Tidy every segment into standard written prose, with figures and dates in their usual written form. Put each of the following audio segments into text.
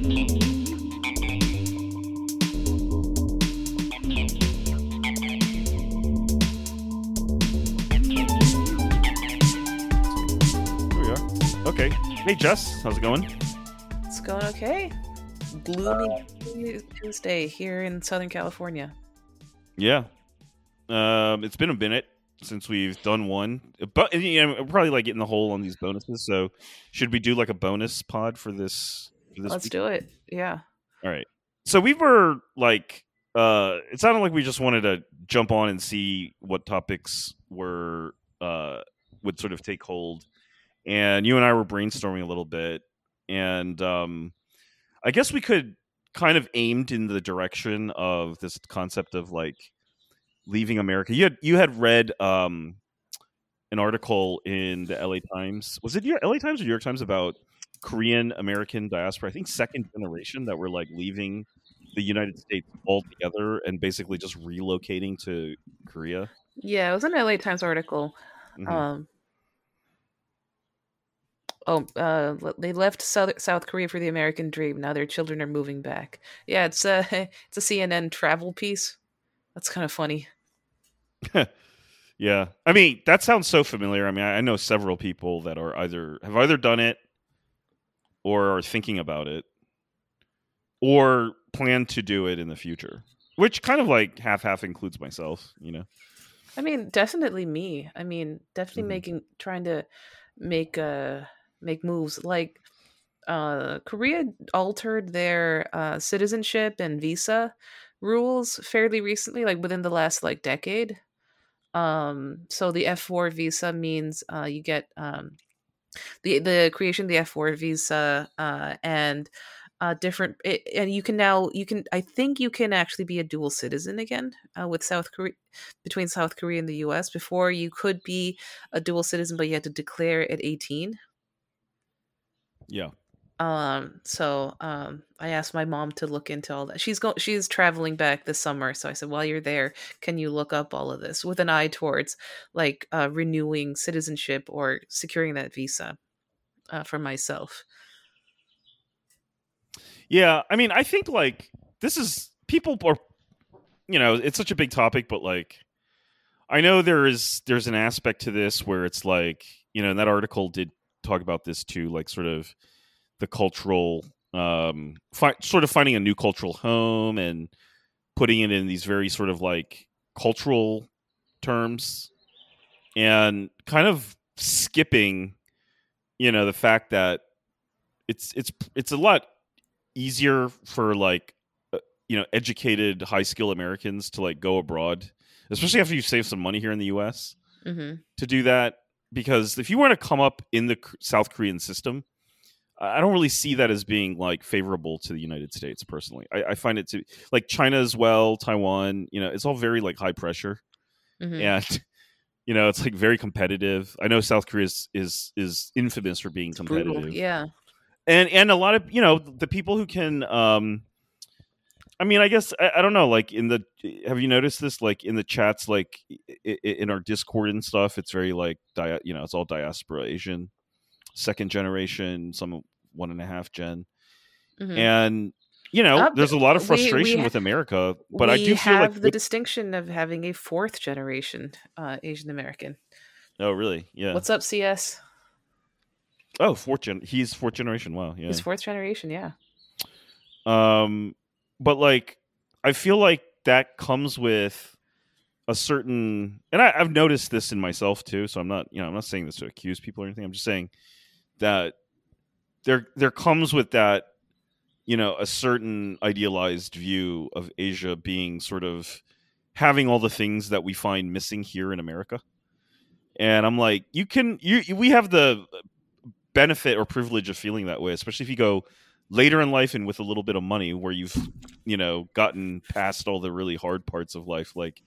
Here we are. Okay. Hey, Jess. How's it going? It's going okay. Gloomy Tuesday here in Southern California. Yeah. It's been a minute since we've done one, but we're probably like getting the hole on these bonuses. So, should we do like a bonus pod for this? Let's week? do it. Yeah. All right. So we were like, it sounded like we just wanted to jump on and see what topics were would sort of take hold, and you and I were brainstorming a little bit, and I guess we could kind of aimed in the direction of this concept of like leaving America. You had read an article in the LA Times. Was it your LA Times or New York Times about Korean American diaspora? I think second generation that were like leaving the United States altogether and basically just relocating to Korea. Yeah, it was an LA Times article. Mm-hmm. They left South Korea for the American dream. Now their children are moving back. Yeah, it's a it's a CNN travel piece. That's kind of funny. Yeah, I mean that sounds so familiar. I mean, I know several people that are either done it or are thinking about it or plan to do it in the future, which kind of like half includes myself. I mean, definitely me. I mean, definitely Mm-hmm. trying to make make moves. Like Korea altered their citizenship and visa rules fairly recently, like within the last like decade. So the F4 visa means you get the creation of the F4 visa and and you can I think you can actually be a dual citizen again with South Korea, between South Korea and the US. Before, you could be a dual citizen, but you had to declare at 18. Yeah. I asked my mom to look into all that. She's traveling back this summer, so I said, while you're there, can you look up all of this with an eye towards like renewing citizenship or securing that visa for myself. Yeah, I mean, I think like this is people are, it's such a big topic, but like I know there's an aspect to this where it's like, and that article did talk about this too, like sort of the cultural sort of finding a new cultural home and putting it in these very sort of like cultural terms and kind of skipping, the fact that it's a lot easier for like educated high skill Americans to like go abroad, especially after you save some money here in the US, Mm-hmm. to do that, because if you were to come up in the South Korean system, I don't really see that as being like favorable to the United States personally. I find it to like China as well, Taiwan, it's all very like high pressure, Mm-hmm. and it's like very competitive. I know South Korea is infamous for being It's brutal. competitive, Yeah. and a lot of the people who can I mean, I guess I don't know. Like have you noticed this? Like in the chats, like in our Discord and stuff, it's very like it's all diaspora Asian, second generation, some 1.5 gen, Mm-hmm. and But there's a lot of we frustration with America. But I we do feel like have the distinction of having a fourth generation Asian American. oh really? Yeah. What's up, CS? Oh, he's fourth generation. Wow. Yeah. He's fourth generation. Yeah. Um, but like I feel like that comes with a certain, and I've noticed this in myself too. So I'm not saying this to accuse people or anything. I'm just saying that there comes with that, a certain idealized view of Asia being sort of having all the things that we find missing here in America. And I'm like, we have the benefit or privilege of feeling that way, especially if you go later in life and with a little bit of money where you've, gotten past all the really hard parts of life, like,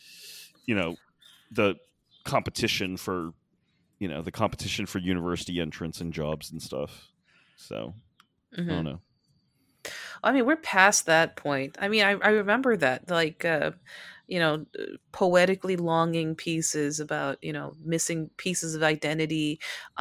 the competition for, university entrance and jobs and stuff. So I don't Mm-hmm. know. I mean, we're past that point. I mean, I remember that. Like, poetically longing pieces about, missing pieces of identity,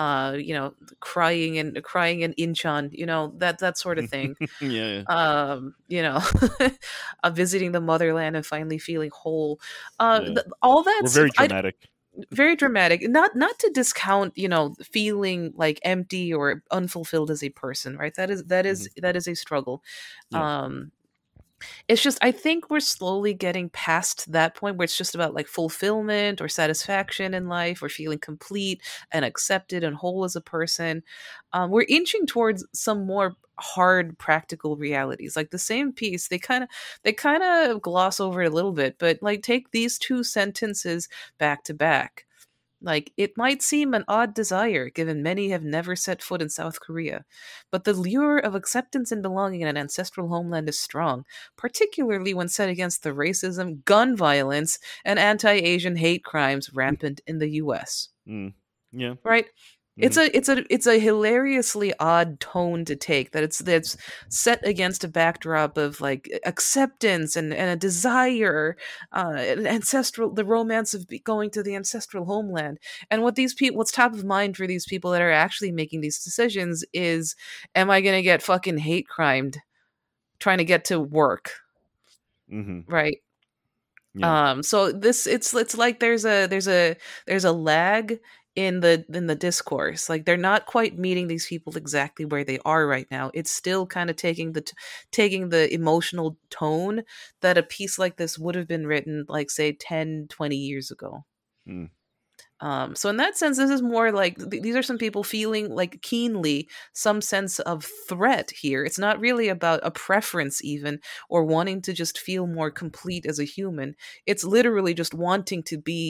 crying in Incheon, that sort of thing. Yeah, You know, visiting the motherland and finally feeling whole. yeah. All We're that's very I dramatic. very dramatic. Not to discount, feeling like empty or unfulfilled as a person, right? That is that Hmm. is that is a struggle. Yeah. Um, it's just I think we're slowly getting past that point where it's just about like fulfillment or satisfaction in life or feeling complete and accepted and whole as a person. We're inching towards some more hard practical realities. Like the same piece, they kind of gloss over it a little bit, but like take these two sentences back to back. Like, it might seem an odd desire, given many have never set foot in South Korea, but the lure of acceptance and belonging in an ancestral homeland is strong, particularly when set against the racism, gun violence, and anti Asian hate crimes rampant in the US. Mm. Yeah. Right? It's Hmm. a hilariously odd tone to take, that that's set against a backdrop of like acceptance and a desire, ancestral, the romance of going to the ancestral homeland. And what's top of mind for these people that are actually making these decisions is, am I going to get fucking hate crimed trying to get to work? Hmm. Right? Yeah. So this it's like there's a lag in the discourse. Like, they're not quite meeting these people exactly where they are right now. It's still kind of taking the emotional tone that a piece like this would have been written, like, say 10-20 years ago. Mm. So in that sense, this is more like these are some people feeling like keenly some sense of threat here. It's not really about a preference even, or wanting to just feel more complete as a human. It's literally just wanting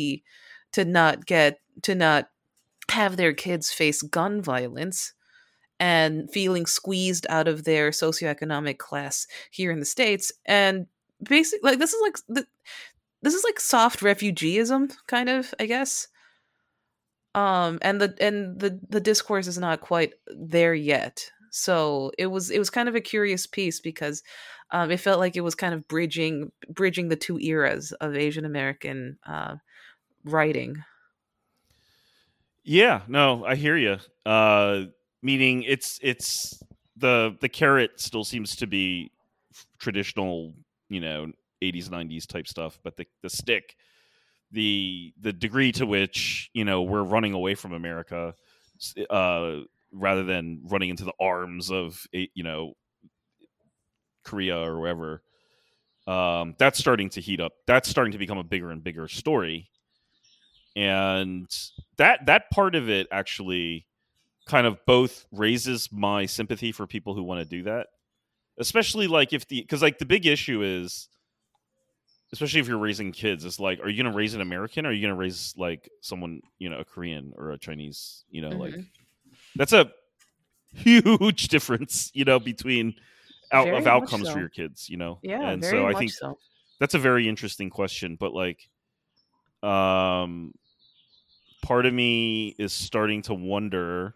to not have their kids face gun violence, and feeling squeezed out of their socioeconomic class here in the States. And basically, like, this is like soft refugeeism, kind of, I guess. And the discourse is not quite there yet. So it was kind of a curious piece, because it felt like it was kind of bridging the two eras of Asian American writing. Yeah. No, I hear you. Meaning it's the carrot still seems to be traditional, you know, 80s 90s type stuff, but the stick, the degree to which, you know, we're running away from America, uh rather than running into the arms of, you know, Korea or wherever. That's starting to heat up. That's starting to become a bigger and bigger story. And that part of it actually kind of both raises my sympathy for people who want to do that, especially like if the because like the big issue is, especially if you're raising kids, is like, are you going to raise an American, or are you going to raise like someone, you know, a Korean or a Chinese, you know, like Hmm. that's a huge difference, you know, between of Very much outcomes for so. your kids, you know. Yeah, And very so I much think so. that's a very interesting question, but like um part of me is starting to wonder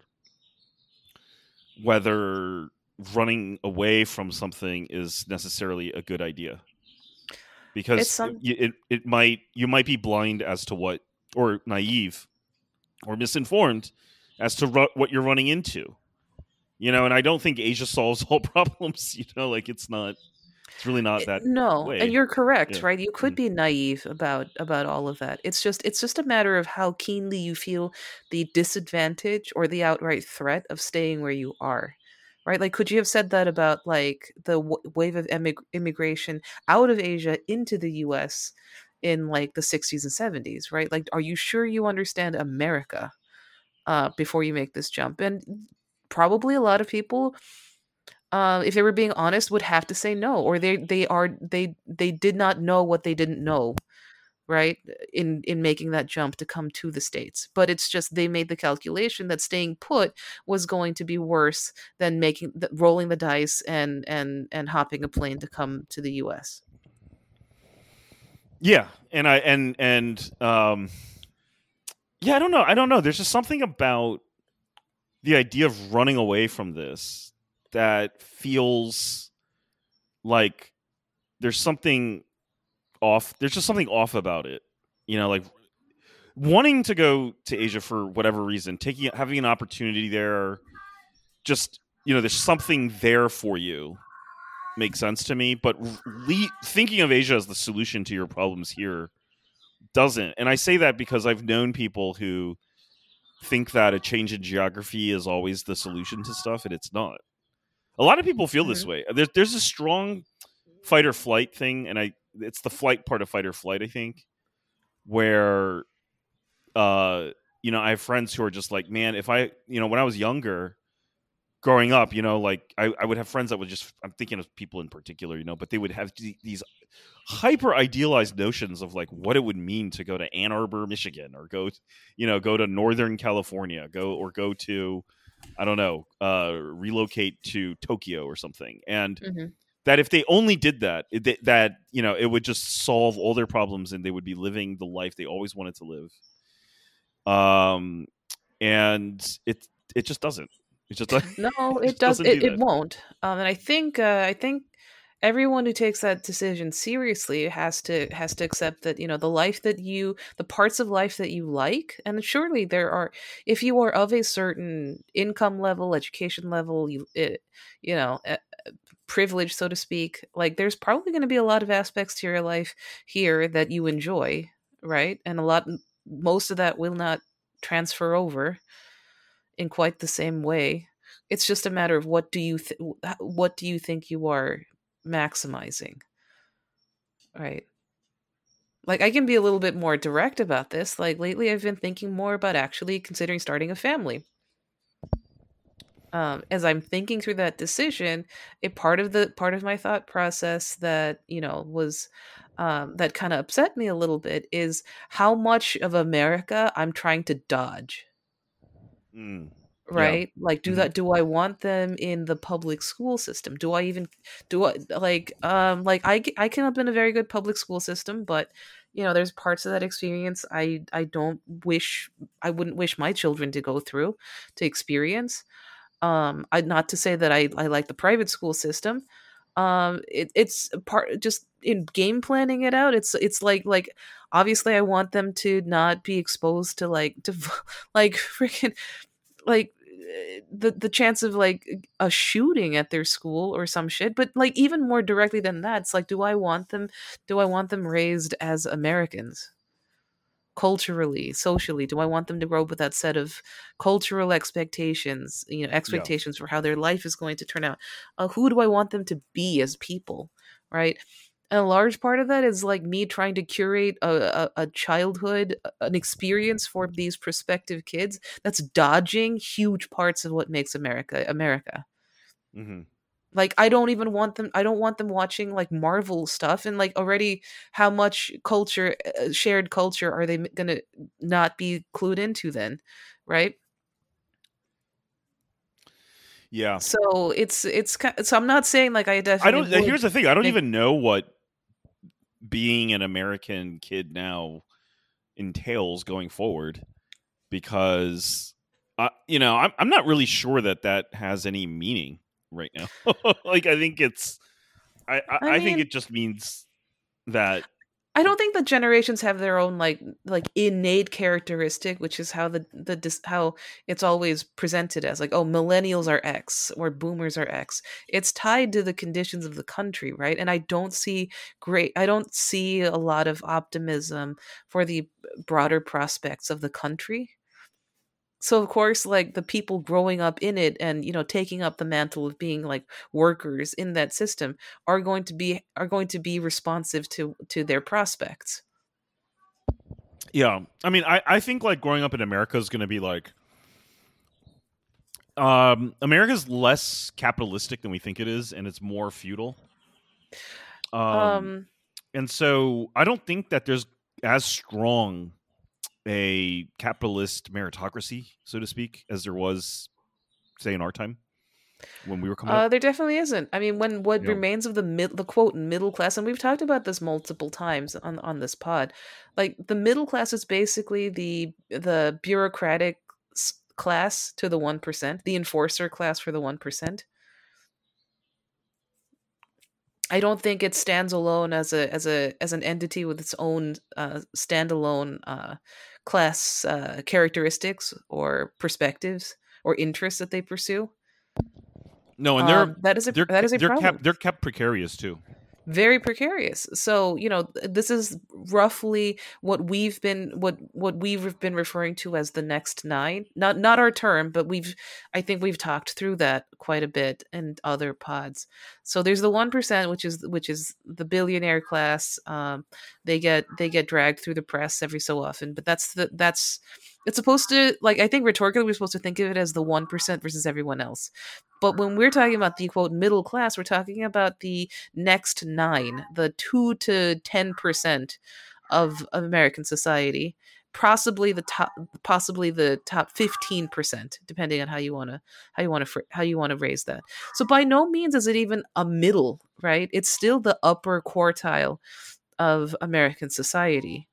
whether running away from something is necessarily a good idea, It's because some it might, you might be blind as to what, or naive or misinformed as to what you're running into, you know. And I don't think Asia solves all problems, you know, like it's really not that No, and way. you're correct, Yeah. right? You could Mm. be naive about all of that. It's just a matter of how keenly you feel the disadvantage or the outright threat of staying where you are. Right? Like, could you have said that about like the wave of immigration out of Asia into the US in like the 60s and 70s, right? Like, are you sure you understand America before you make this jump? And probably a lot of people, if they were being honest, would have to say no, or they did not know what they didn't know, right? In making that jump to come to the States, but it's just they made the calculation that staying put was going to be worse than rolling the dice and hopping a plane to come to the U.S. Yeah, and I and yeah, I don't know, there's just something about the idea of running away from this that feels like there's something off. There's just something off about it. Like wanting to go to Asia for whatever reason, having an opportunity there, just there's something there for you. Makes sense to me, but thinking of Asia as the solution to your problems here doesn't. And I say that because I've known people who think that a change in geography is always the solution to stuff, and it's not. A lot of people feel this Mhm. way. There's a strong fight or flight thing, and it's the flight part of fight or flight, I think, where I have friends who are just like, man, if I when I was younger, growing up, like I would have friends that would just, I'm thinking of people in particular, but they would have these hyper idealized notions of like what it would mean to go to Ann Arbor, Michigan, or go to Northern California, go to, I don't know, relocate to Tokyo or something. And Mhm. that if they only did that, it would just solve all their problems and they would be living the life they always wanted to live. And it just doesn't. It just it No, it just does. doesn't It, do it that. won't. And I think everyone who takes that decision seriously has to accept that the parts of life that you like, and surely there are, if you are of a certain income level, education level, you know, privilege, so to speak. Like, there's probably going to be a lot of aspects to your life here that you enjoy, right? And most of that will not transfer over in quite the same way. It's just a matter of what do you think you are maximizing, right? Like, I can be a little bit more direct about this. Like, lately I've been thinking more about actually considering starting a family. As I'm thinking through that decision, a part of my thought process that was that kind of upset me a little bit is how much of America I'm trying to dodge. Mm. Yeah. Right? Like, Hmm. do I want them in the public school system? Do I like I came up in a very good public school system, but there's parts of that experience I don't wish I wouldn't wish my children to go through, to experience. I Not to say that I like the private school system. It's a part, just in game planning it out. It's like obviously I want them to not be exposed to like freaking like the chance of like a shooting at their school or some shit. But like, even more directly than that, it's like, do I want them raised as Americans, culturally, socially? Do I want them to grow up with that set of cultural expectations, Yeah. expectations for how their life is going to turn out? Who do I want them to be as people, right? And a large part of that is like me trying to curate a childhood, an experience for these prospective kids that's dodging huge parts of what makes America America. Hmm. Like, I don't want them watching like Marvel stuff, and like, already how much shared culture are they gonna not be clued into then, right? Yeah. So so I'm not saying like I I definitely don't. would Here's the thing. I don't make. even know what being an American kid now entails going forward, because I'm not really sure that has any meaning right now. Like, I think it's I I think mean, it just means that. I don't think the generations have their own like innate characteristic, which is how how it's always presented as, like, oh, millennials are X or boomers are X. It's tied to the conditions of the country, right? And I don't see a lot of optimism for the broader prospects of the country. So of course, like, the people growing up in it and taking up the mantle of being like workers in that system are going to be responsive to their prospects. Yeah, I mean, I think like growing up in America is going to be like, America's less capitalistic than we think it is, and it's more feudal. Um, Um, and so I don't think that there's as strong a capitalist meritocracy, so to speak, as there was, say, in our time when we were coming up. there definitely isn't. I mean, when what You know, remains of the quote middle class, and we've talked about this multiple times on this pod, like, the middle class is basically the bureaucratic class to the 1%, the enforcer class for the 1%. I don't think it stands alone as an entity with its own standalone class characteristics or perspectives or interests that they pursue. No, and That is a problem. they're kept precarious too. Very precarious. So, this is roughly what we've been referring to as the next nine. Not our term, but I think we've talked through that quite a bit in other pods. So there's the 1%, which is the billionaire class. They get dragged through the press every so often, but that's it's supposed to, like, I think rhetorically we're supposed to think of it as the 1% versus everyone else. But when we're talking about the quote middle class, we're talking about the next nine, the 2 to 10% of American society, possibly the top 15%, depending on how you want to raise that. So by no means is it even a middle, right? It's still the upper quartile of American society.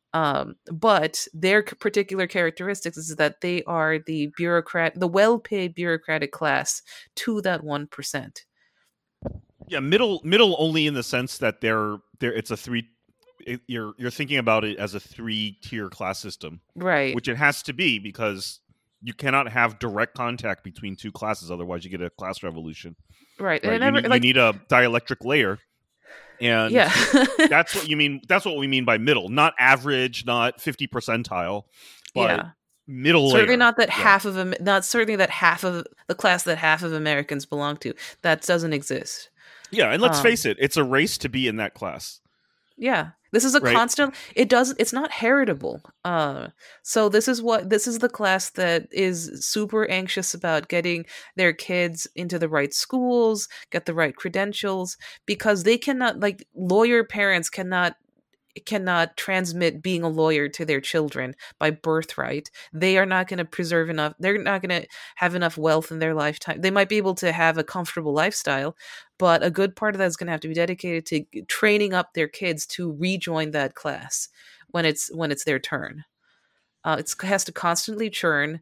But their particular characteristics is that they are the well-paid bureaucratic class to that 1%. Yeah, middle only in the sense that they're it's a three. You're thinking about it as a 3-tier class system, Right, which it has to be because you cannot have direct contact between two classes, otherwise you get a class revolution. right, and Right? it never You like need a dielectric layer, and yeah, that's what you mean. That's what we mean by middle, not average, not 50 percentile, but yeah. middle Certainly layer. not that Yeah, not certainly that half of the class that half of Americans belong to. That doesn't exist. yeah, and let's Um, face it, it's a race to be in that class, Yeah. This is a right? constant it's not heritable. So this is the class that is super anxious about getting their kids into the right schools, get the right credentials, because they cannot, like, lawyer parents cannot transmit being a lawyer to their children by birthright. They are not going to preserve enough. They're not going to have enough wealth in their lifetime. They might be able to have a comfortable lifestyle, but a good part of that is going to have to be dedicated to training up their kids to rejoin that class when it's their turn. It has to constantly churn.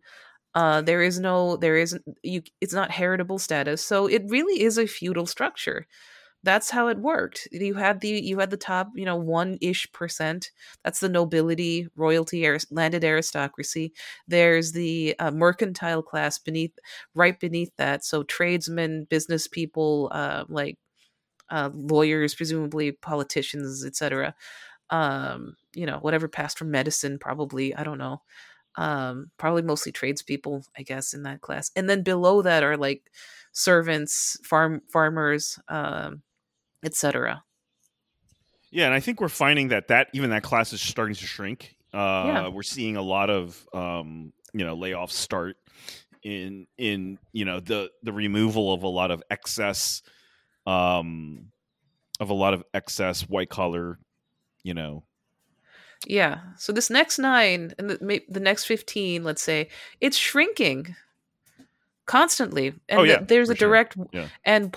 There isn't you. It's not heritable status, so it really is a feudal structure. That's how it worked. You had the top, 1-ish%. That's the nobility, royalty, landed aristocracy. There's the mercantile class right beneath that. So tradesmen, business people, like lawyers, presumably politicians, etc. Whatever passed from medicine, probably. I don't know. Probably mostly tradespeople, I guess, in that class. And then below that are like servants, farmers, etc. Yeah, and I think we're finding that even that class is starting to shrink. Yeah. We're seeing a lot of layoffs start in the removal of a lot of excess um white collar, you know. Yeah. So this next nine and the next 15, let's say, it's shrinking constantly, Oh and yeah, there's for a sure. direct Yeah. and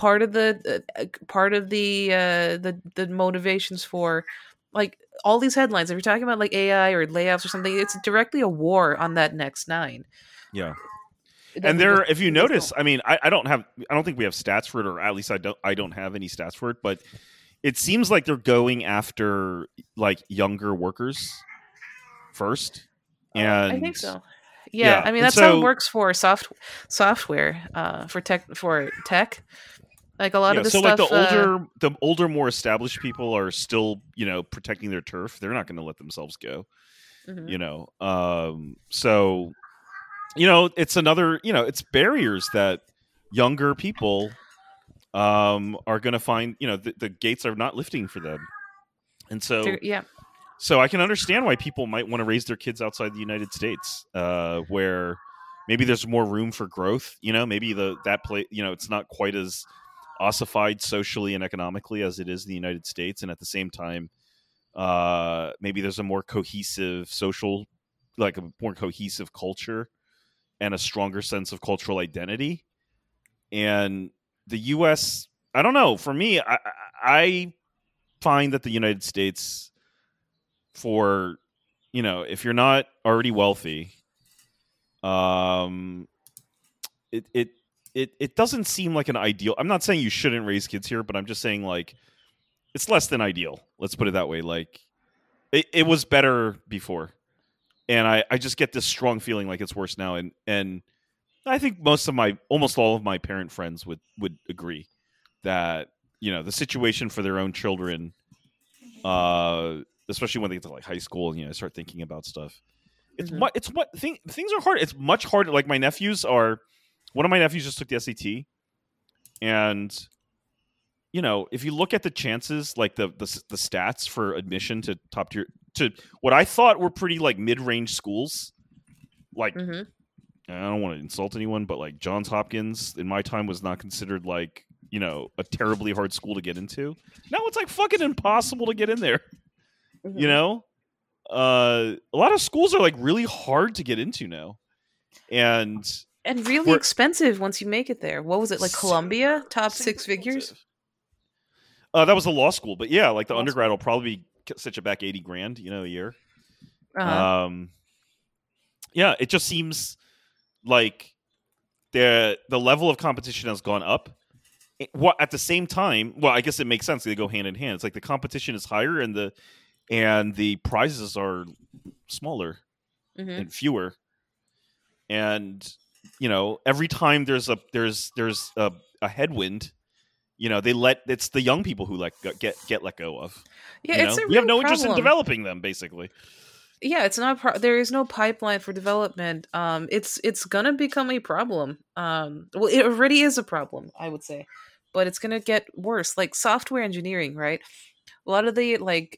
part of the motivations for, like, all these headlines. If you're talking about like AI or layoffs or something, it's directly a war on that next nine. Yeah. It And doesn't there, just if you just notice, don't. I mean, I don't think we have stats for it, or at least I don't have any stats for it, but it seems like they're going after like younger workers first. I And think so. Yeah, yeah. I mean And that's how it so works for software, for tech. Like a lot of yeah, this so like stuff. the older, more established people are still, protecting their turf. They're not going to let themselves go, Mhm. you know. So it's another, it's barriers that younger people are going to find, the gates are not lifting for them. And Yeah. so I can understand why people might want to raise their kids outside the United States, where maybe there's more room for growth. Maybe that play, it's not quite as ossified socially and economically as it is in the United States, and at the same time, maybe there's a more cohesive social, like a more cohesive culture and a stronger sense of cultural identity. And the U.S., I don't know. For me, I find that the United States, for if you're not already wealthy, um, it it doesn't seem like an ideal. I'm not saying you shouldn't raise kids here, but I'm just saying like it's less than ideal. Let's put it that way. Like it was better before, and I just get this strong feeling like it's worse now. And I think almost all of my parent friends would agree that the situation for their own children, especially when they get to like high school and start thinking about stuff. Hmm. Things are hard. It's much harder. Like one of my nephews just took the SAT, and if you look at the chances, like the stats for admission to top tier to what I thought were pretty like mid range schools, like Hmm. I don't want to insult anyone, but like Johns Hopkins in my time was not considered like a terribly hard school to get into. Now it's like fucking impossible to get in there. You Hmm. know, a lot of schools are like really hard to get into now, and And really we're expensive once you make it there. What was it, like super Columbia? Top super six figures? expensive. That was a law school, but yeah, like the Law undergrad school. will probably set you back 80 grand, a year. Uh-huh. Um, yeah, it just seems like the level of competition has gone up. What at the same time, well, I guess it makes sense. They go hand in hand. It's like the competition is higher and the prizes are smaller Hmm. and fewer. And every time there's a headwind, it's the young people who get let go of. Yeah, it's a We have real no interest in problem. developing them, basically. Yeah, it's not there is no pipeline for development. It's gonna become a problem. Well, it already is a problem, I would say, but it's gonna get worse. Like software engineering, right? A lot of the like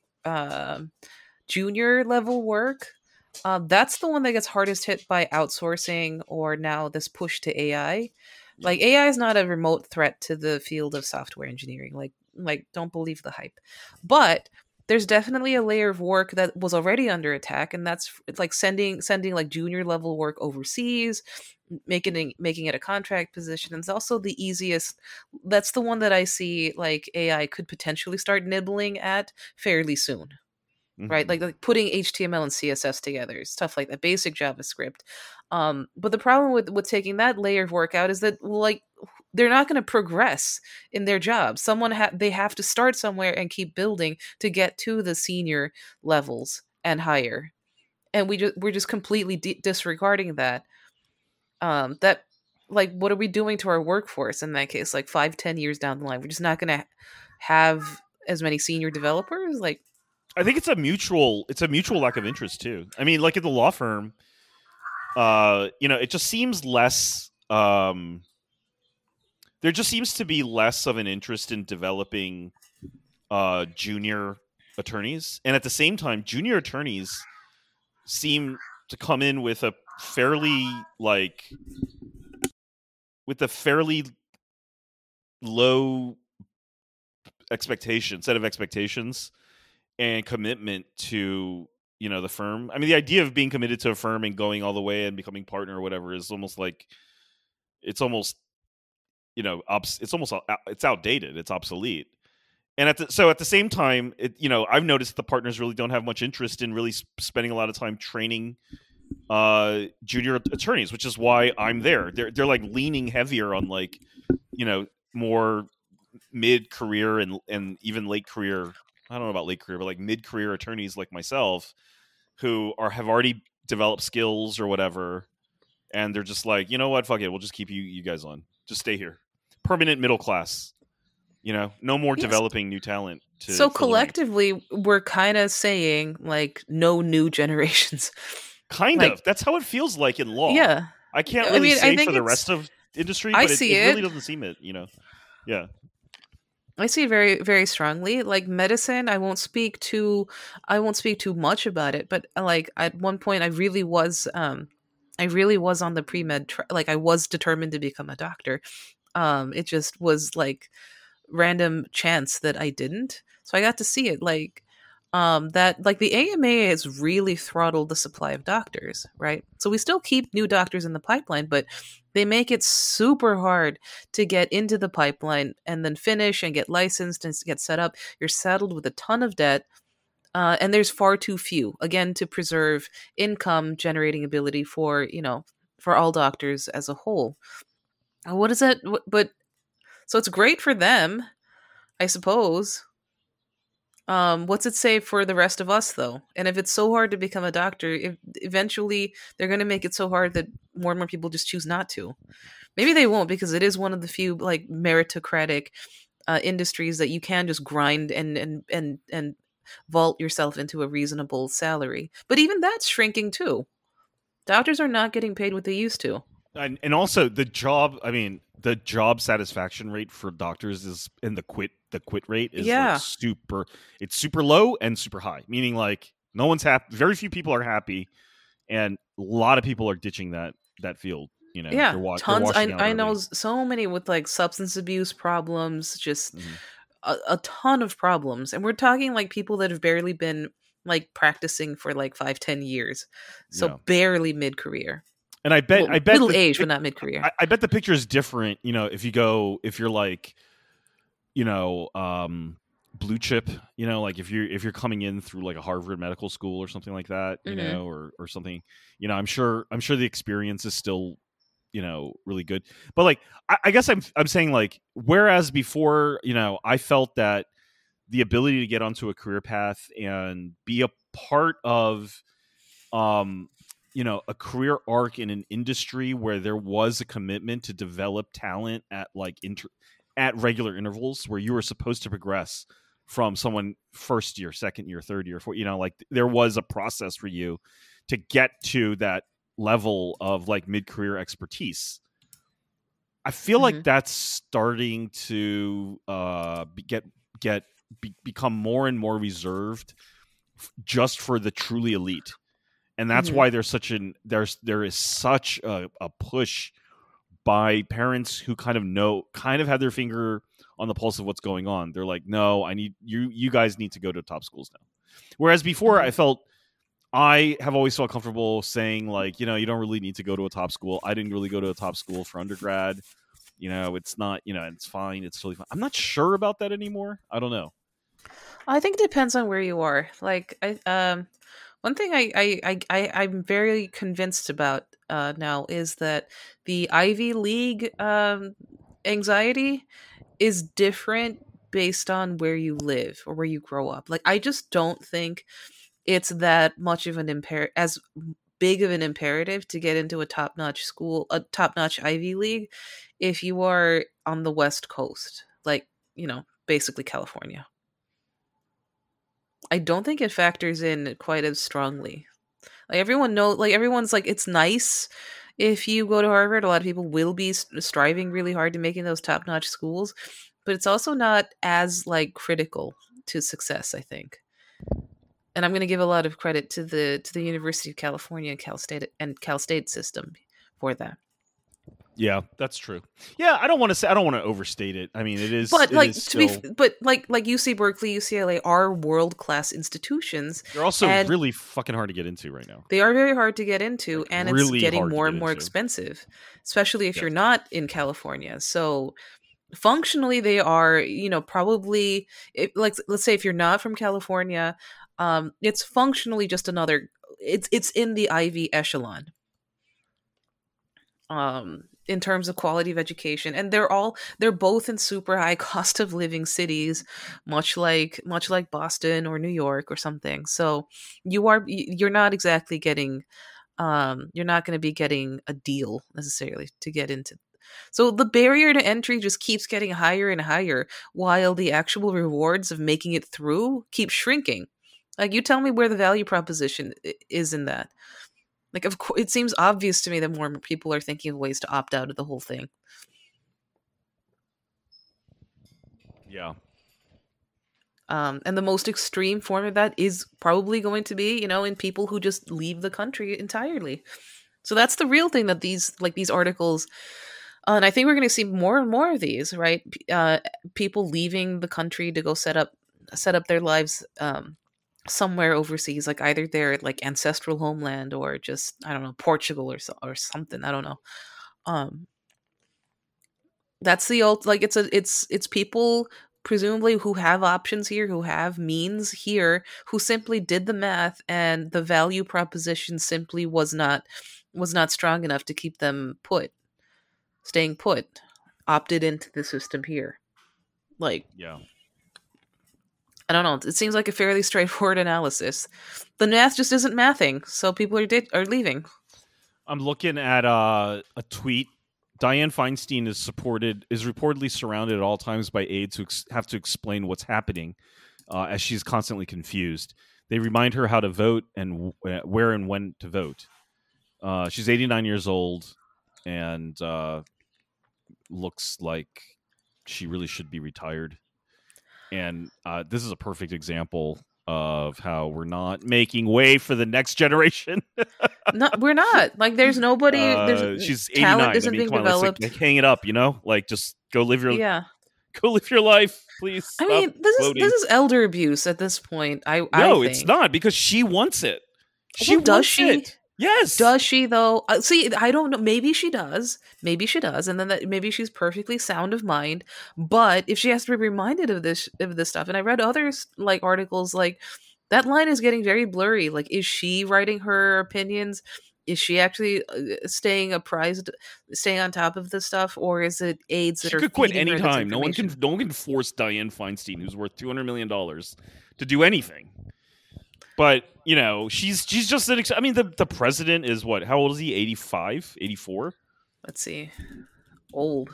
junior level work, that's the one that gets hardest hit by outsourcing or now this push to AI. Yeah. Like AI is not a remote threat to the field of software engineering. Like don't believe the hype. But there's definitely a layer of work that was already under attack, and that's it's like sending like junior level work overseas, making it a contract position. And it's also the easiest. That's the one that I see like AI could potentially start nibbling at fairly soon, right? Hmm. Like putting HTML and CSS together, stuff like that, basic JavaScript. But the problem with taking that layer of work out is that like they're not going to progress in their job. They have to start somewhere and keep building to get to the senior levels and higher. And we're just completely disregarding that. That like what are we doing to our workforce in that case? Like 5-10 years down the line, we're just not going to have as many senior developers. Like, I think it's a mutual lack of interest too. I mean, like at the law firm, it just seems less. There just seems to be less of an interest in developing junior attorneys, and at the same time, junior attorneys seem to come in with a fairly like with a fairly low set of expectations and commitment to the firm. I mean, the idea of being committed to a firm and going all the way and becoming partner or whatever is almost like it's almost it's outdated, it's obsolete. And at the same time, I've noticed the partners really don't have much interest in really spending a lot of time training junior attorneys, which is why I'm there. They're like leaning heavier on like more mid career and even late career. I don't know about late career, but like mid career attorneys like myself who have already developed skills or whatever, and they're just like, you know what, fuck it, we'll just keep you guys on, just stay here, permanent middle class. No more yes. developing new talent to So fill the ranks. collectively, we're kind of saying like no new generations. Kind Like, of. That's how it feels like in law. yeah. I can't I really mean, I say for think the it's rest of industry, I but it, see it really it. doesn't seem it. Yeah. I see it very very strongly. Like medicine, I won't speak too much about it, but like at one point I really was on the pre-med like I was determined to become a doctor. It just was like random chance that I didn't. So I got to see it that like the AMA has really throttled the supply of doctors, right? So we still keep new doctors in the pipeline, but they make it super hard to get into the pipeline and then finish and get licensed and get set up. You're saddled with a ton of debt. And there's far too few, again, to preserve income generating ability for, for all doctors as a whole. What is that? But so it's great for them, I suppose. What's it say for the rest of us, though? And if it's so hard to become a doctor, if eventually they're going to make it so hard that more and more people just choose not to. Maybe they won't, because it is one of the few like meritocratic industries that you can just grind and vault yourself into a reasonable salary. But even that's shrinking too. Doctors are not getting paid what they used to. And also the job. I mean, the job satisfaction rate for doctors is in the quit rate is like Yeah, super. It's super low and super high. Meaning like no one's happy. Very few people are happy, and a lot of people are ditching that field. You know, yeah, they're tons. washing out I know early. so many with like substance abuse problems, just Hmm. a ton of problems, and we're talking like people that have barely been like practicing for like 5-10 years, so Yeah, barely mid career. and Well, I bet middle age, but the not mid career. I bet the picture is different. You know, if you're like you know blue chip, you know, like if you're coming in through like a Harvard medical school or something like that, you Hmm. know, or something, you know, I'm sure the experience is still, you know, really good. But like I guess I'm saying like whereas before, you know, I felt that the ability to get onto a career path and be a part of um you know a career arc in an industry where there was a commitment to develop talent at like at regular intervals where you were supposed to progress from someone first year, second year, third year, fourth, you know, like there was a process for you to get to that level of like mid-career expertise. I feel like Hmm. that's starting to get become more and more reserved just for the truly elite, and that's Hmm. why there is such a push by parents who kind of have their finger on the pulse of what's going on. They're like, no, I need you guys need to go to top schools now. Whereas before Hmm. I have always felt comfortable saying like, you know, you don't really need to go to a top school. I didn't really go to a top school for undergrad. You know, it's not, you know, it's fine. It's totally fine. I'm not sure about that anymore. I don't know. I think it depends on where you are. Like, one thing I'm very convinced about now is that the Ivy League anxiety is different based on where you live or where you grow up. Like, I just don't think it's that much of an as big of an imperative to get into a top-notch school, a top-notch Ivy League, if you are on the West Coast, like, basically California. I don't think it factors in quite as strongly. Like everyone's like it's nice if you go to Harvard. A lot of people will be striving really hard to making those top-notch schools, but it's also not as like critical to success, I think. And I'm going to give a lot of credit to the University of California and Cal State system for that. Yeah, that's true. Yeah, I don't want to overstate it. I mean, But it is like still like UC Berkeley, UCLA are world-class institutions, they're also and really fucking hard to get into right now. they are very hard to get into, Like and it's really getting hard to more get and more into. expensive, especially if you're Yes. not in California. So functionally, they are, probably, like, let's say if you're not from California, it's functionally just another. It's in the Ivy echelon, in terms of quality of education, and they're both in super high cost of living cities, much like Boston or New York or something. So you're not exactly getting, you're not going to be getting a deal necessarily to get into. So the barrier to entry just keeps getting higher and higher, while the actual rewards of making it through keep shrinking. Like, you tell me where the value proposition is in that. Like, of course, it seems obvious to me that more and more people are thinking of ways to opt out of the whole thing. Yeah. And the most extreme form of that is probably going to be, in people who just leave the country entirely. So that's the real thing that these articles, and I think we're going to see more and more of these, right? People leaving the country to go set up their lives, somewhere overseas, like either their like ancestral homeland or just, I don't know, Portugal or something. I don't know. Um, that's the old, like, it's people presumably who have options here, who have means here, who simply did the math, and the value proposition simply was not strong enough to keep them put. staying put, opted into the system here. Like, Yeah. I don't know. It seems like a fairly straightforward analysis. The math just isn't mathing, so people are leaving. I'm looking at a tweet. Dianne Feinstein is reportedly surrounded at all times by aides who have to explain what's happening, as she's constantly confused. They remind her how to vote and where and when to vote. She's 89 years old and looks like she really should be retired. And this is a perfect example of how we're not making way for the next generation. No, we're not. Like, there's nobody. She's 89. Talent isn't being come on, developed. Like, hang it up, Like, just go live your life, please. I mean, this is elder abuse at this point. I think. It's not, because she wants it. Does she? It. Yes. Does she though? See, I don't know. Maybe she does. And then maybe she's perfectly sound of mind. But if she has to be reminded of this stuff, and I read others like articles like that line is getting very blurry. Like, is she writing her opinions? Is she actually staying on top of this stuff, or is it aides that she are could quit feeding her this anytime? No one can force Dianne Feinstein, who's worth $200 million, to do anything. But, she's just I mean, the president is what? How old is he? 85? 84? Let's see. Old.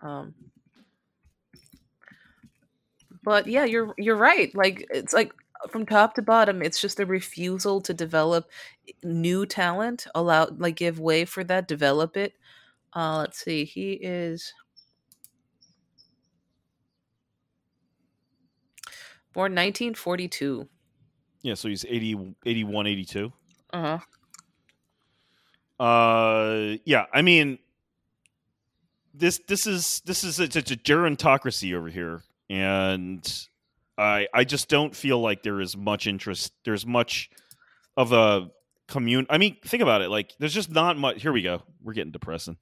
But yeah, you're right. Like, it's like from top to bottom, it's just a refusal to develop new talent, give way for that, develop it. Let's see. He is born 1942. Yeah, so he's 80, 81, 82. Uh-huh. Yeah, I mean, this is it's a gerontocracy over here, and I just don't feel like there is much interest. There's much of a I mean, think about it. Like, there's just not much. Here we go. We're getting depressing.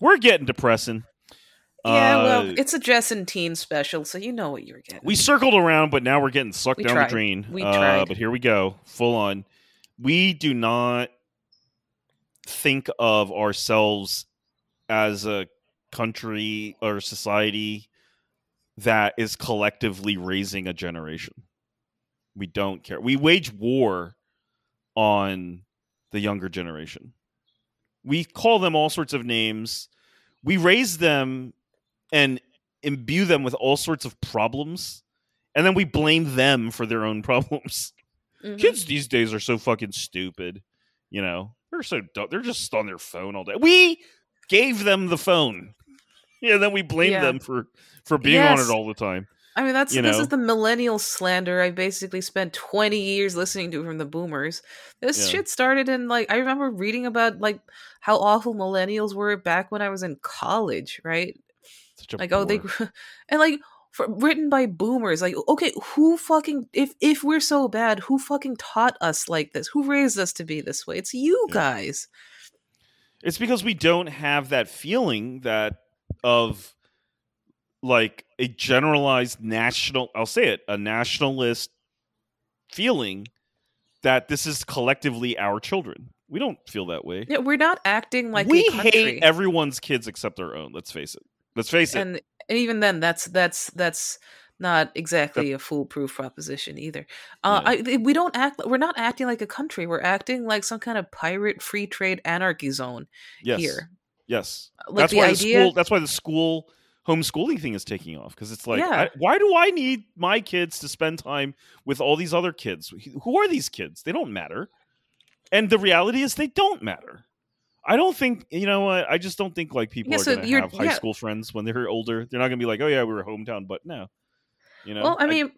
Yeah, well, it's a Jess and Teen special, so you know what you're getting. We circled around, but now we're getting sucked down the drain. We tried. But here we go. Full on. We do not think of ourselves as a country or society that is collectively raising a generation. We don't care. We wage war on the younger generation. We call them all sorts of names. We raise them and imbue them with all sorts of problems, and then we blame them for their own problems. Mm-hmm. Kids these days are so fucking stupid. They're so dumb. They're just on their phone all day. We gave them the phone. Yeah, then we blame them for being on it all the time. I mean, this is the millennial slander I basically spent 20 years listening to from the boomers. This shit started in, I remember reading about, how awful millennials were back when I was in college, right? Such a and written by boomers. Like, okay, who fucking, if we're so bad, who fucking taught us like this? Who raised us to be this way? It's you guys. It's because we don't have that feeling of a generalized a nationalist feeling that this is collectively our children. We don't feel that way. Yeah, we're not acting like we a country. hate everyone's kids except our own. Let's face it. And even then, that's not exactly a foolproof proposition either. We're not acting like a country. We're acting like some kind of pirate free trade anarchy zone here. Yes. That's why the school homeschooling thing is taking off, because it's like, why do I need my kids to spend time with all these other kids? Who are these kids? They don't matter. And the reality is they don't matter. I don't think, I just don't think people are going to have high school friends when they're older. They're not going to be like, oh yeah, we were hometown, but no. Well, I mean,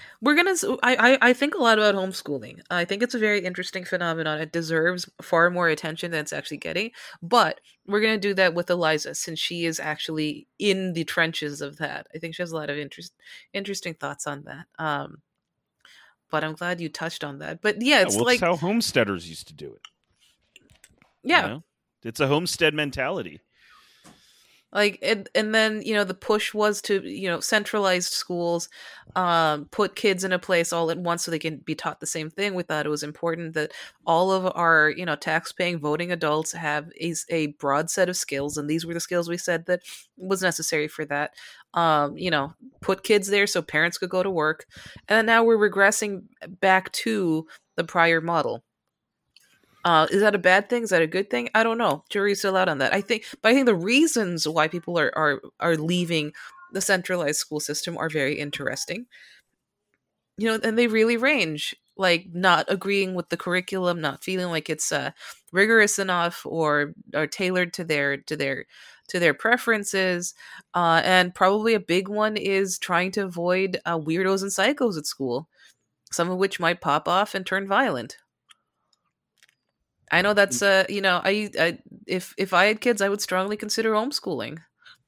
I think a lot about homeschooling. I think it's a very interesting phenomenon. It deserves far more attention than it's actually getting. But we're going to do that with Eliza, since she is actually in the trenches of that. I think she has a lot of interesting thoughts on that. But I'm glad you touched on that. But yeah, it's it's how homesteaders used to do it. Yeah. It's a homestead mentality. Like, and then, the push was to, centralized schools, put kids in a place all at once so they can be taught the same thing. We thought it was important that all of our, tax-paying voting adults have a broad set of skills, and these were the skills we said that was necessary for that. Put kids there so parents could go to work, and then now we're regressing back to the prior model. Is that a bad thing? Is that a good thing? I don't know. Jury's still out on that. But I think the reasons why people are leaving the centralized school system are very interesting. And they really range. Like not agreeing with the curriculum, not feeling like it's rigorous enough or tailored to their preferences, and probably a big one is trying to avoid weirdos and psychos at school, some of which might pop off and turn violent. I know that's I if I had kids, I would strongly consider homeschooling.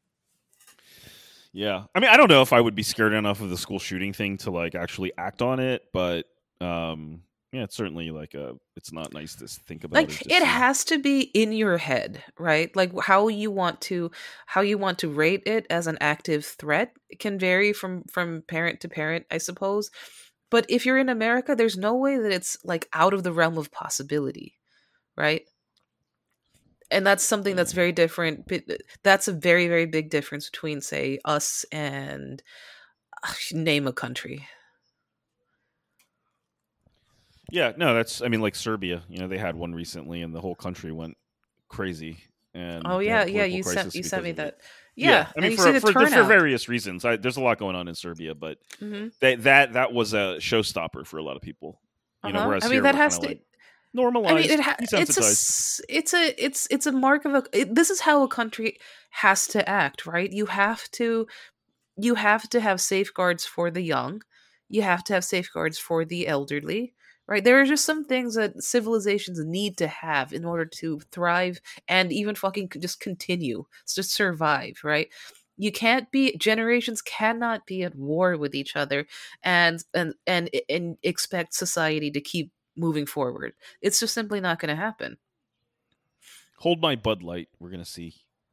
Yeah, I mean, I don't know if I would be scared enough of the school shooting thing to like actually act on it, but yeah, it's certainly like it's not nice to think about Like or to it see. has to be in your head, right? Like how you want to rate it as an active threat can vary from parent to parent, I suppose. But if you're in America, there's no way that it's like out of the realm of possibility, right? And that's something that's very different. That's a very, very big difference between, say, us and name a country. Yeah, no, that's I mean, like Serbia, they had one recently, and the whole country went crazy, Oh and they had yeah, a yeah. political You sent crisis you sent because me of it. that. Yeah, Yeah, I and mean, you see the for turnout. various reasons, there's a lot going on in Serbia, but Hmm. that was a showstopper for a lot of people. Uh-huh. Whereas I mean, here that we're kind has of to. like I mean, normalized, desensitized. it's a mark of this is how a country has to act, right? You have to have safeguards for the young. You have to have safeguards for the elderly, right? There are just some things that civilizations need to have in order to thrive and even fucking just continue, just survive, right? Generations cannot be at war with each other and expect society to keep moving forward. It's just simply not going to happen. Hold my Bud Light. We're gonna see.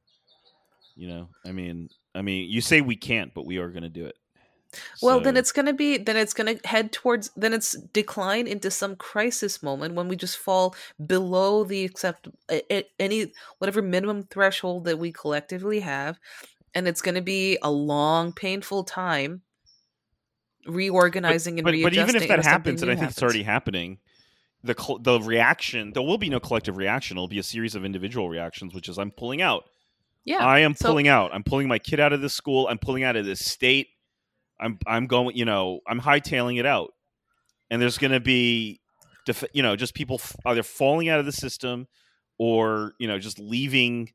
I mean, you say we can't, but we are gonna do it. Well, So then it's going to head towards, then it's decline into some crisis moment when we just fall below the any whatever minimum threshold that we collectively have, and it's going to be a long painful time but reorganizing and but even if readjusting that until something happens, and new I think it's happens. already happening, the reaction, there will be no collective reaction. It'll be a series of individual reactions, which is I'm pulling out. Yeah. I am So pulling out. I'm pulling my kid out of this school. I'm pulling out of this state. I'm going. I'm hightailing it out. And there's going to be, just people either falling out of the system, or just leaving.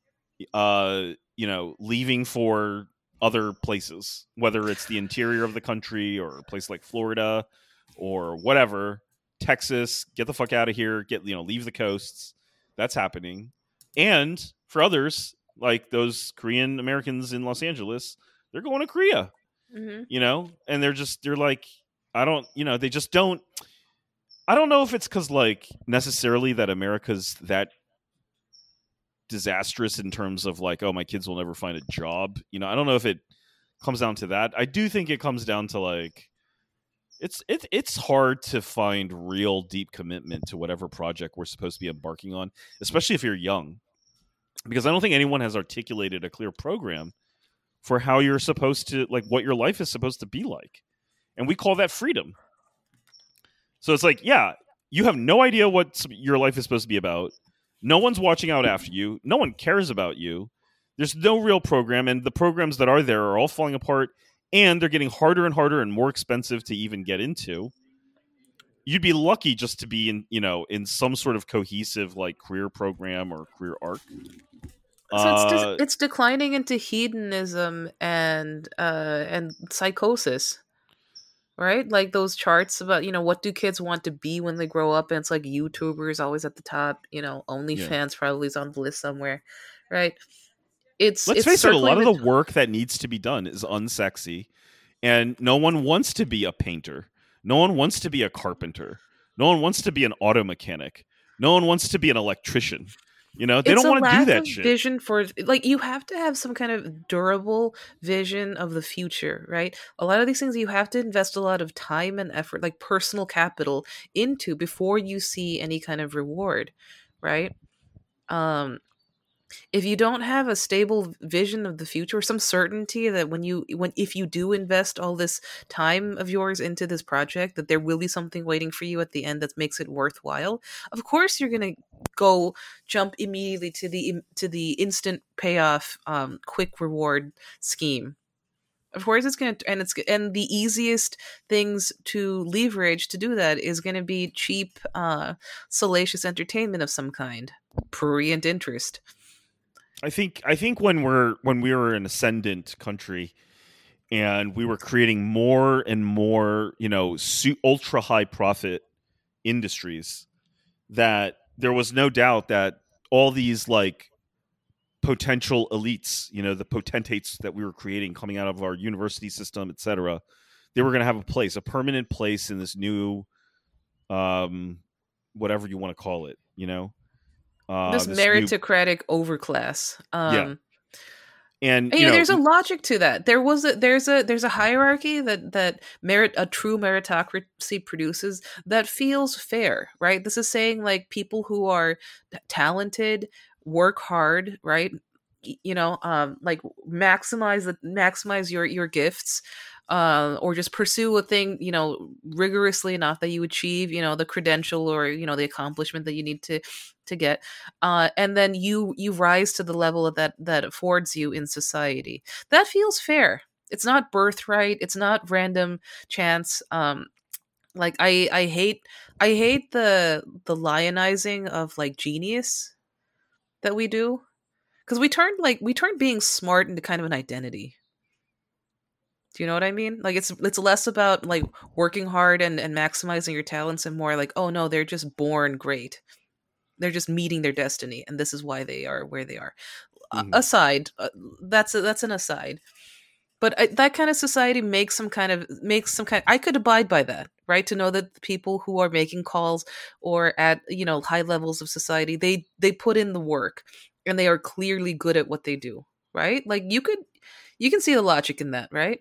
Leaving for other places, whether it's the interior of the country or a place like Florida or whatever, Texas, get the fuck out of here, leave the coasts. That's happening. And for others, like those Korean Americans in Los Angeles, they're going to Korea, mhm. and they're like, they just don't. I don't know if it's because like necessarily that America's that disastrous in terms of like, oh, my kids will never find a job. I don't know if it comes down to that. I do think it comes down to like it's hard to find real deep commitment to whatever project we're supposed to be embarking on, especially if you're young, because I don't think anyone has articulated a clear program for how you're supposed to, like, what your life is supposed to be like, and we call that freedom. So it's like, yeah, you have no idea what your life is supposed to be about. No one's watching out after you. No one cares about you. There's no real program, and the programs that are there are all falling apart, and they're getting harder and harder and more expensive to even get into. You'd be lucky just to be in some sort of cohesive like career program or career arc. So Uh, it's declining into hedonism and psychosis, right? Like those charts about, what do kids want to be when they grow up, and it's like YouTubers always at the top, yeah. OnlyFans probably is on the list somewhere, right? it's Let's it's face it, a lot circling of the the work that needs to be done is unsexy, and no one wants to be a painter. No one wants to be a carpenter. No one wants to be an auto mechanic. No one wants to be an electrician. They It's don't a want to do lack that of shit. vision for, like, you have to have some kind of durable vision of the future, right? A lot of these things you have to invest a lot of time and effort, like personal capital, into before you see any kind of reward, right? Um, if you don't have a stable vision of the future, or some certainty that when if you do invest all this time of yours into this project, that there will be something waiting for you at the end that makes it worthwhile, of course you're going to go jump immediately to the instant payoff, quick reward scheme. Of course it's going to, and the easiest things to leverage to do that is going to be cheap, salacious entertainment of some kind, prurient interest. I think when we were an ascendant country and we were creating more and more, ultra high profit industries, that there was no doubt that all these like potential elites, the potentates that we were creating coming out of our university system, etc., they were going to have a permanent place in this new, um, whatever you want to call it, This this new, meritocratic overclass. yeah, and And, there's a logic to that. There's a hierarchy that merit a true meritocracy produces that feels fair, right? This is saying, like, people who are talented work hard, right? Like, maximize your gifts, or just pursue a thing, rigorously enough that you achieve, the credential, or the accomplishment that you need to get, and then you rise to the level of that affords you in society. That feels fair. It's not birthright. It's not random chance. Like, I hate the lionizing of, like, genius that we do, because we turned being smart into kind of an identity. Do you know what I mean? Like, it's less about, like, working hard and maximizing your talents, and more like, oh no, they're just born great. They're just meeting their destiny, and this is why they are where they are. Mhm. Aside, that's an aside. But that kind of society makes some kind. I could abide by that, right? To know that the people who are making calls, or at, high levels of society, they put in the work, and they are clearly good at what they do, right? Like, you can see the logic in that, right?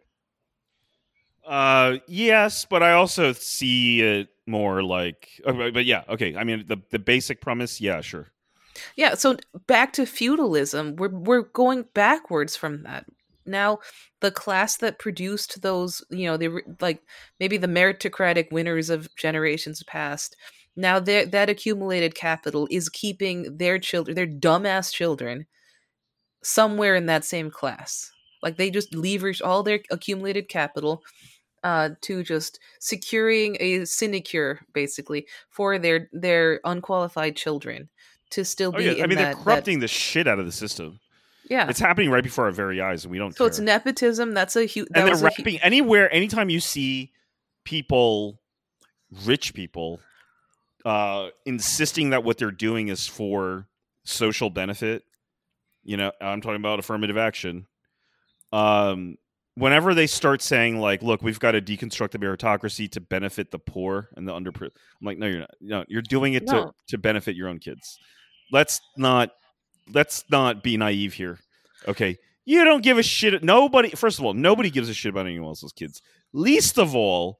Yes, but I also see it more like, but yeah, okay. I mean, the basic premise, yeah, sure. Yeah, so back to feudalism, we're going backwards from that. Now, the class that produced those, like, maybe the meritocratic winners of generations past, now that accumulated capital is keeping their children, their dumbass children, somewhere in that same class. Like, they just leverage all their accumulated capital, to just securing a sinecure, basically, for their unqualified children to still Oh yeah, be I in mean they're that. corrupting the shit out of the system. Yeah. It's happening right before our very eyes, and we don't So it's care. nepotism. That's a huge. And That they're was a huge. wrapping anywhere, anytime you see people, rich people, insisting that what they're doing is for social benefit. I'm talking about affirmative action. Um, Whenever they start saying like, "Look, we've got to deconstruct the meritocracy to benefit the poor and the underprivileged," I'm like, "No, you're not. No, you're doing it to No. benefit your own kids. Let's not be naive here. Okay, you don't give a shit. Nobody. First of all, nobody gives a shit about anyone else's kids. Least of all,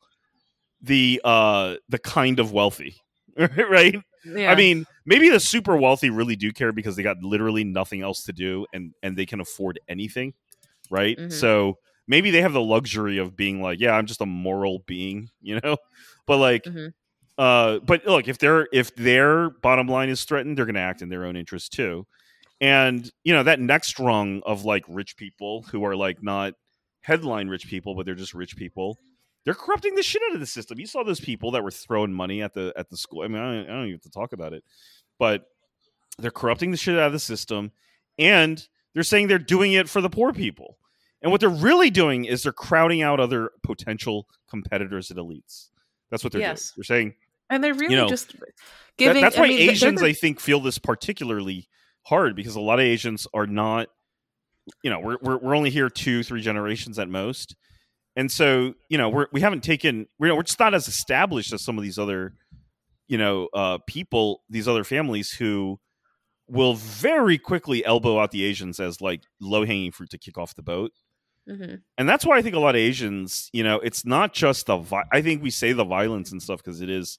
the kind of wealthy, right? I Yeah. mean, maybe the super wealthy really do care because they got literally nothing else to do, and they can afford anything, right? Hmm. So maybe they have the luxury of being like, yeah, I'm just a moral being, but like, Hmm. but look, if their bottom line is threatened, they're going to act in their own interest too. And that next rung of like rich people who are like not headline rich people, but they're just rich people. They're corrupting the shit out of the system. You saw those people that were throwing money at the school. I mean, I don't even have to talk about it, but they're corrupting the shit out of the system, and they're saying they're doing it for the poor people. And what they're really doing is they're crowding out other potential competitors and elites. That's what they're doing. Yes. They're saying, And they're you really know, just giving. that's I why mean, they're Asians, the. I think, feel this particularly hard because a lot of Asians are not. We're only here 2-3 generations at most, and so we haven't taken. We're just not as established as some of these other people, these other families who will very quickly elbow out the Asians as like low hanging fruit to kick off the boat. Mm-hmm. And that's why I think a lot of Asians, it's not just I think we say the violence and stuff because it is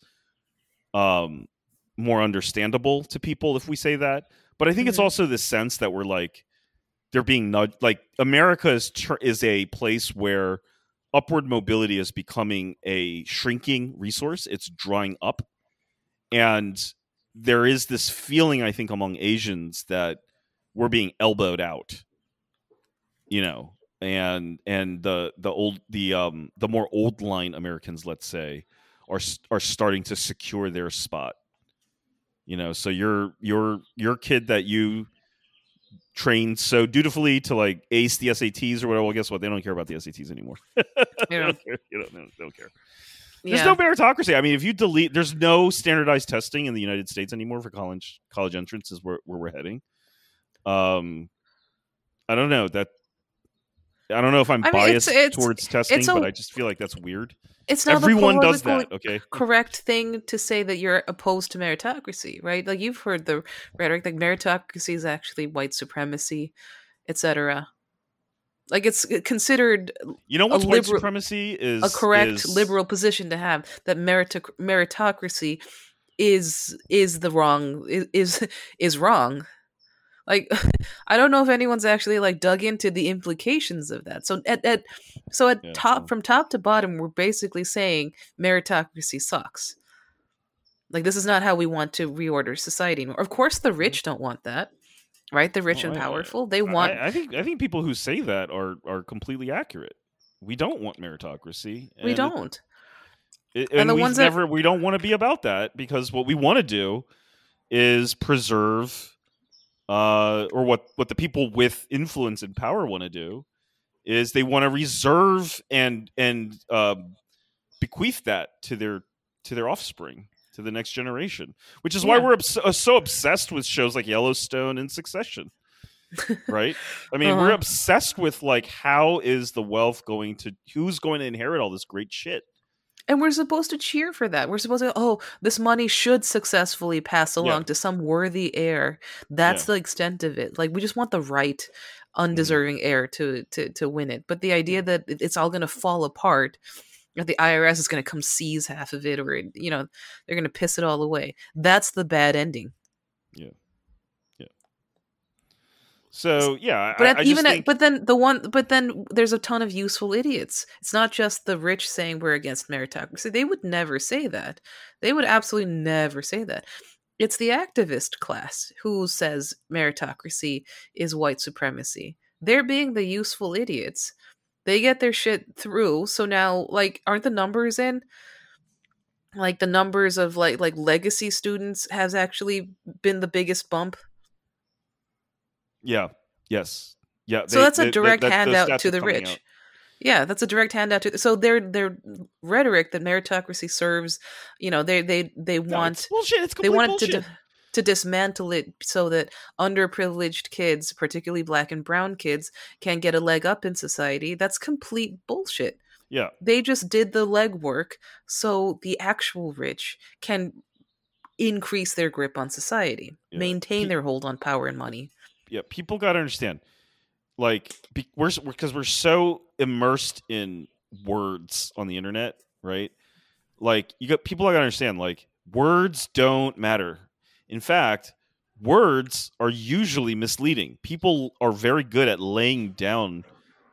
more understandable to people if we say that. But I think it's Mm-hmm. also this sense that we're like, they're being nudged. Like America is a place where upward mobility is becoming a shrinking resource. It's drying up. And there is this feeling, I think, among Asians that we're being elbowed out, and the more old line Americans, let's say, are starting to secure their spot. So your kid that you trained so dutifully to like ace the SATs or whatever. Well, guess what? They don't care about the SATs anymore. They Yeah. don't care. They don't care. There's Yeah. no meritocracy. I mean, if you delete, there's no standardized testing in the United States anymore for college entrance is where we're heading. I don't know that. I don't know if I'm I mean, biased towards testing, but I just feel like that's weird. it's not Everyone the does politically that, okay? correct thing to say that you're opposed to meritocracy, right? Like you've heard the rhetoric, like meritocracy is actually white supremacy, etc. Like it's considered You know a what's white liberal, supremacy a correct is liberal position to have. That meritocracy is the wrong is wrong. Like I don't know if anyone's actually like dug into the implications of that. So at yeah, top, from top to bottom, we're basically saying meritocracy sucks. Like this is not how we want to reorder society anymore. Of course the rich don't want that, right? The rich well, and powerful, they want I think people who say that are completely accurate. We don't want meritocracy, we and don't. And and the ones that we don't want to be about that because what we want to do is preserve or what the people with influence and power want to do is they want to reserve and bequeath that to their offspring, to the next generation, which is why Yeah. we're so obsessed with shows like Yellowstone and Succession, right? I mean, we're Uh-huh. obsessed with like how is the wealth who's going to inherit all this great shit. And we're supposed to cheer for that. We're supposed to, oh, this money should successfully pass Yeah, along to some worthy heir. That's yeah. the extent of it. Like we just want the right, Mhm. undeserving heir to win it. But the idea that it's all going to fall apart, that the IRS is going to come seize half of it, or they're going to piss it all away. That's the bad ending. Yeah, yeah. So yeah, But I just think but then there's a ton of useful idiots. It's not just the rich saying we're against meritocracy. They would never say that. They would absolutely never say that. It's the activist class who says meritocracy is white supremacy. They're being the useful idiots. They get their shit through. So now, like, aren't the numbers in? Like the numbers of like legacy students has actually been the biggest bump. yeah, yes, yeah. So that's a direct Those handout stats to are the coming rich. out. Yeah, that's a direct handout to. So their rhetoric that meritocracy serves, they No, it's want bullshit. It's they complete want it bullshit. to dismantle it so that underprivileged kids, particularly black and brown kids, can get a leg up in society. That's complete bullshit. Yeah, They just did the legwork so the actual rich can increase their grip on society, yeah. maintain their hold on power and money. Yeah, people got to understand. Like, because we're so immersed in words on the internet, right? Like, people got to understand. Like, words don't matter. In fact, words are usually misleading. People are very good at laying down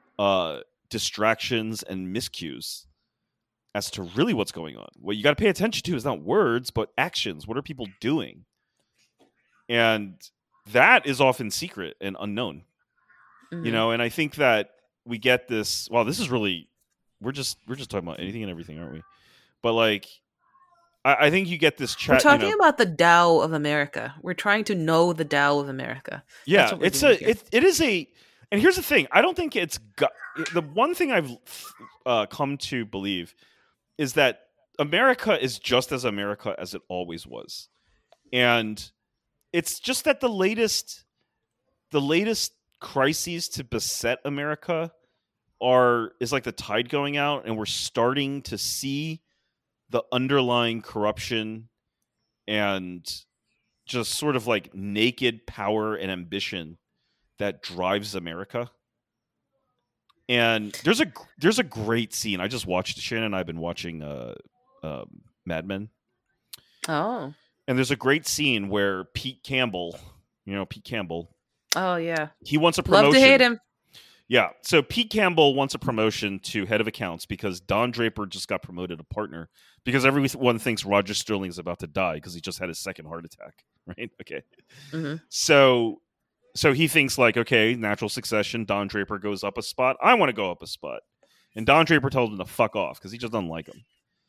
distractions and miscues as to really what's going on. What you got to pay attention to is not words, but actions. What are people doing? And that is often secret and unknown. Mhm. And I think that we get this. Well, this is really we're just talking about anything and everything, aren't we? But like, I think you get this We're chat. talking about the Tao of America. We're trying to know the Tao of America. That's Yeah, what we're doing here. it is a. And here's the thing: I don't think the one thing I've come to believe is that America is just as America as it always was, and it's just that the latest crises to beset America is like the tide going out, and we're starting to see the underlying corruption and just sort of like naked power and ambition that drives America. And there's a great scene. I just watched Shannon and I've been watching Mad Men. Oh. And there's a great scene where Pete Campbell, Pete Campbell, Oh yeah. he wants a Love to hate promotion. him. Yeah. So Pete Campbell wants a promotion to head of accounts because Don Draper just got promoted to partner because everyone thinks Roger Sterling is about to die because he just had his second heart attack. Right. Okay. Hmm. So he thinks like, okay, natural succession. Don Draper goes up a spot. I want to go up a spot. And Don Draper told him to fuck off because he just doesn't like him.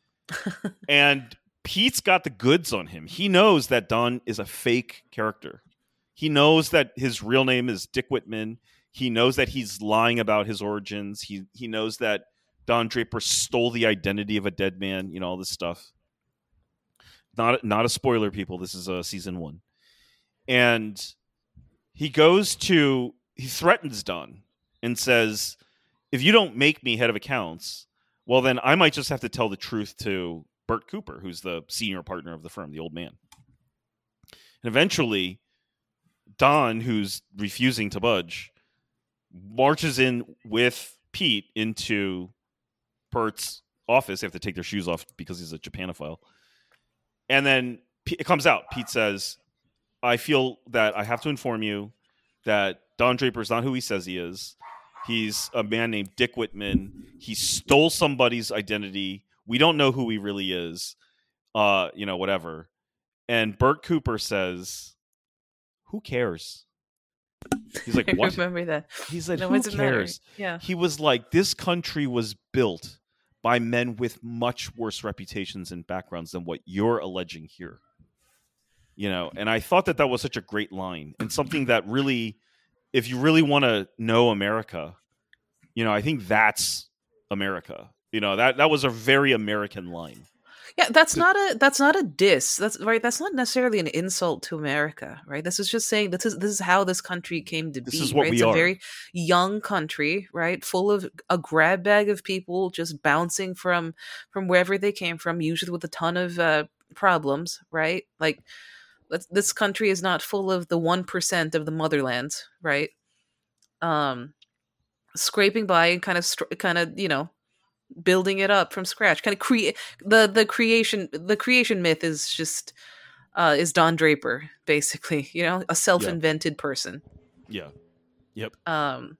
And Pete's got the goods on him. He knows that Don is a fake character. He knows that his real name is Dick Whitman. He knows that he's lying about his origins. He knows that Don Draper stole the identity of a dead man. All this stuff. Not a spoiler, people. This is season 1, and he threatens Don and says, "If you don't make me head of accounts, well, then I might just have to tell the truth to Bert Cooper, who's the senior partner of the firm, the old man." And eventually, Don, who's refusing to budge, marches in with Pete into Bert's office. They have to take their shoes off because he's a Japanophile. And then it comes out. Pete says, "I feel that I have to inform you that Don Draper is not who he says he is. He's a man named Dick Whitman. He stole somebody's identity. We don't know who he really is. Whatever." And Bert Cooper says, "Who cares?" He's like, I "What?" remember that. He's like, No, "Who it doesn't matter. cares?" Yeah. He was like, "This country was built by men with much worse reputations and backgrounds than what you're alleging here." And I thought that was such a great line and something that really, if you really want to know America, I think that's America. That was a very American line. Yeah, that's not a diss. That's right. That's not necessarily an insult to America, right? This is just saying this is how this country came to be. This is what right? we It's are. a very young country, right? Full of a grab bag of people just bouncing from wherever they came from, usually with a ton of problems, right? Like this country is not full of the 1% of the motherland, right? Scraping by and kind of building it up from scratch, kind of create the creation myth is just is Don Draper, basically, a self-invented person. Yeah. Yep. um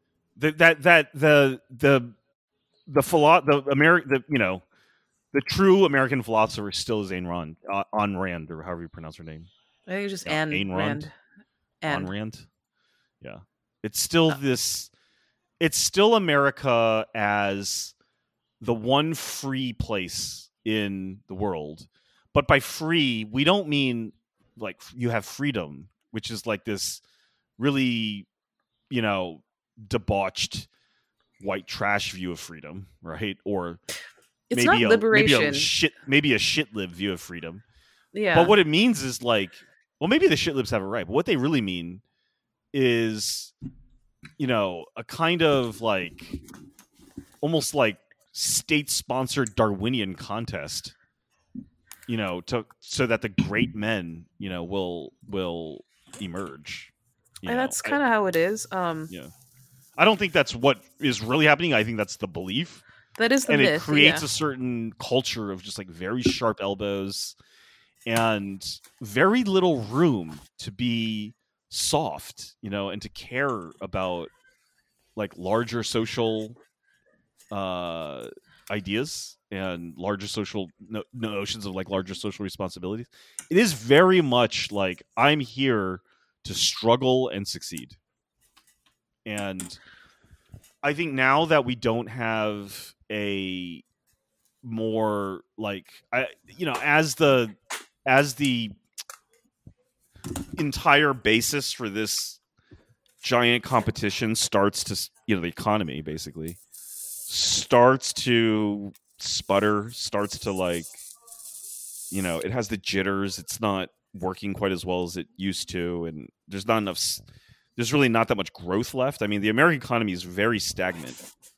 The true American philosopher still is Ayn Rand, Ayn Rand, or however you pronounce her name. I think it's just Yeah, Anne Ayn Rand. Ayn Rand. Yeah, it's still it's still America as the one free place in the world. But by free, we don't mean like you have freedom, which is like this really, debauched white trash view of freedom, right? Or it's not liberation. maybe a shit-lib view of freedom. Yeah. But what it means is like, well, maybe the shit-libs have it right, but what they really mean is, a kind of like almost like state-sponsored Darwinian contest, so that the great men, will emerge. And that's kind of how it is. Yeah. I don't think that's what is really happening. I think that's the belief. That is the and myth. It creates yeah. a certain culture of just like very sharp elbows and very little room to be soft, and to care about like larger social ideas and larger social notions of like larger social responsibilities. It is very much like I'm here to struggle and succeed. And I think now that we don't have a more like as the entire basis for this giant competition starts to the economy basically starts to sputter, starts to like it has the jitters, it's not working quite as well as it used to, and there's really not that much growth left. I mean, the American economy is very stagnant.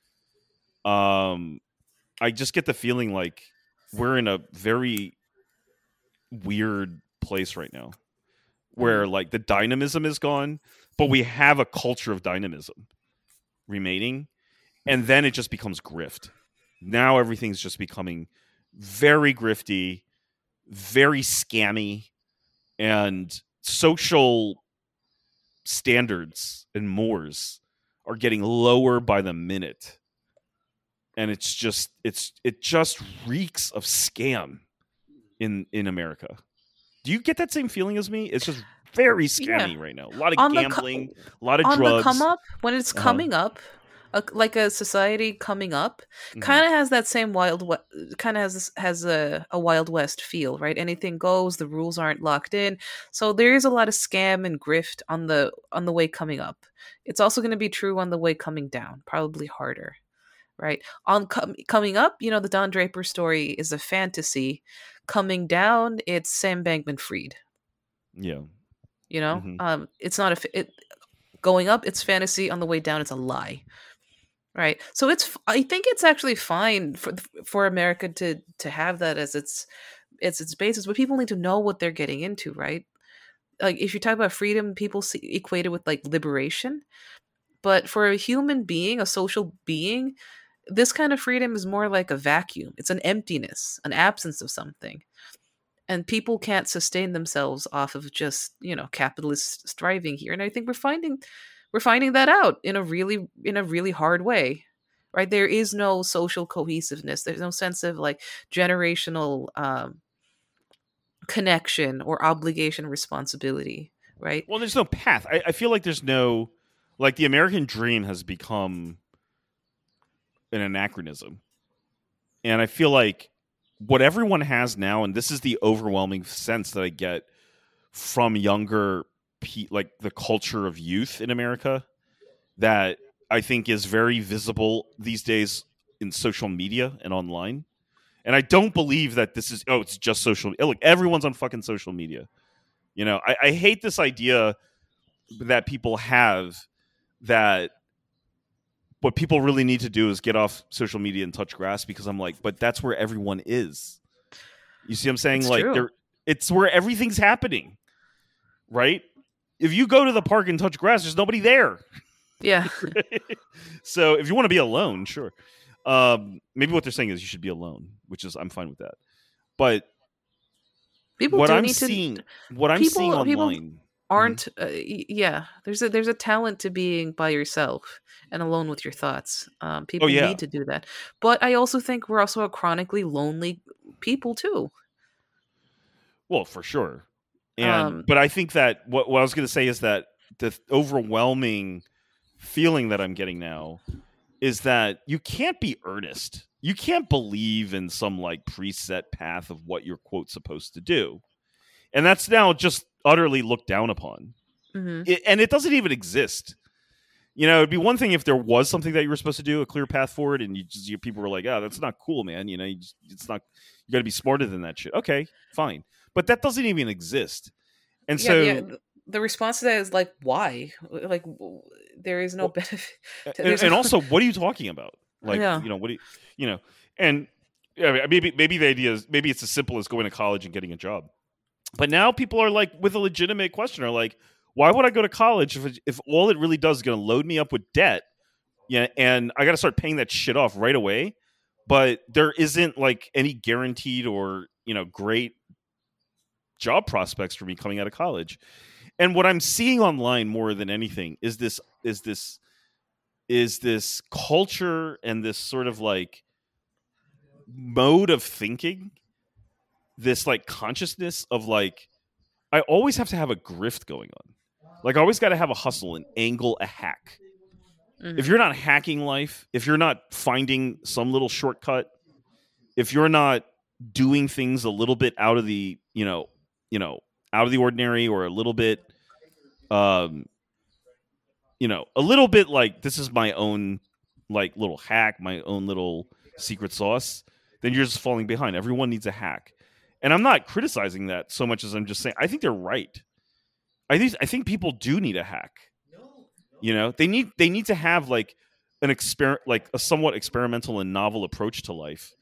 I just get the feeling like we're in a very weird place right now where like the dynamism is gone, but we have a culture of dynamism remaining, and then it just becomes grift. Now everything's just becoming very grifty, very scammy, and social standards and mores are getting lower by the minute. And it just reeks of scam in America. Do you get that same feeling as me? It's just very Yeah. scammy right now. A lot of On the gambling, a lot of on the come drugs. up, when it's Uh-huh. coming up, like a society coming up, Hmm. kind of has that same kind of has a Wild West feel, right? Anything goes, the rules aren't locked in, so there is a lot of scam and grift on the way coming up. It's also going to be true on the way coming down, probably harder, right? On coming up, the Don Draper story is a fantasy. Coming down, it's Sam Bankman-Fried. Yeah. Hmm. It's not going up, it's fantasy. On the way down, it's a lie. Right. So I think it's actually fine for America to have that as its basis, but people need to know what they're getting into, right? Like if you talk about freedom, people equate it with like liberation, but for a human being, a social being, this kind of freedom is more like a vacuum. It's an emptiness, an absence of something. And people can't sustain themselves off of just, capitalist striving here. And I think we're finding that out in a really hard way, right? There is no social cohesiveness. There's no sense of like generational connection or obligation, responsibility, right? Well, there's no path. I feel like there's no, like, the American dream has become an anachronism. And I feel like what everyone has now, and this is the overwhelming sense that I get from younger, like the culture of youth in America, that I think is very visible these days in social media and online. And I don't believe that this is, it's just social. Look, everyone's on fucking social media. I hate this idea that people have that what people really need to do is get off social media and touch grass, because I'm like, but that's where everyone is. You see what I'm saying? It's Like, true. it's where everything's happening, right? If you go to the park and touch grass, there's nobody there. Yeah. So if you want to be alone, sure. Maybe what they're saying is you should be alone, which is, I'm fine with that. But People what do I'm need to seeing, what I'm seeing people online, Mhm. aren't yeah, there's a talent to being by yourself and alone with your thoughts. Oh People yeah, need to do that, but I also think we're also a chronically lonely people too. well, for sure. um But I think that what I was going to say is that the overwhelming feeling that I'm getting now is that you can't be earnest. You can't believe in some like preset path of what you're quote supposed to do. And that's now just utterly looked down upon. mhm. And it doesn't even exist. It'd be one thing if there was something that you were supposed to do, a clear path forward, and people were like, "Oh, that's not cool, man." It's not. You got to be smarter than that shit. Okay, fine, but that doesn't even exist. And Yeah, so, the response to that is like, why? Like, there is no well, benefit. and, There's no. and also, what are you talking about? Like, Yeah. what do and yeah, maybe the idea is, maybe it's as simple as going to college and getting a job. But now people are like, with a legitimate question, are like, why would I go to college if all it really does is going to load me up with debt? Yeah, and I got to start paying that shit off right away. But there isn't like any guaranteed or great job prospects for me coming out of college. And what I'm seeing online more than anything is this culture and this sort of like mode of thinking, this like consciousness of like, I always have to have a grift going on. Like, I always got to have a hustle, an angle, a hack. If Mhm. you're not hacking life, if you're not finding some little shortcut, if you're not doing things a little bit out of the, out of the ordinary, or a little bit, um, a little bit like, this is my own like little hack, my own little secret sauce, then you're just falling behind. Everyone needs a hack. And I'm not criticizing that so much as I'm just saying I think they're right. I think people do need a hack. They need to have like an experiment, like a somewhat experimental and novel approach to life.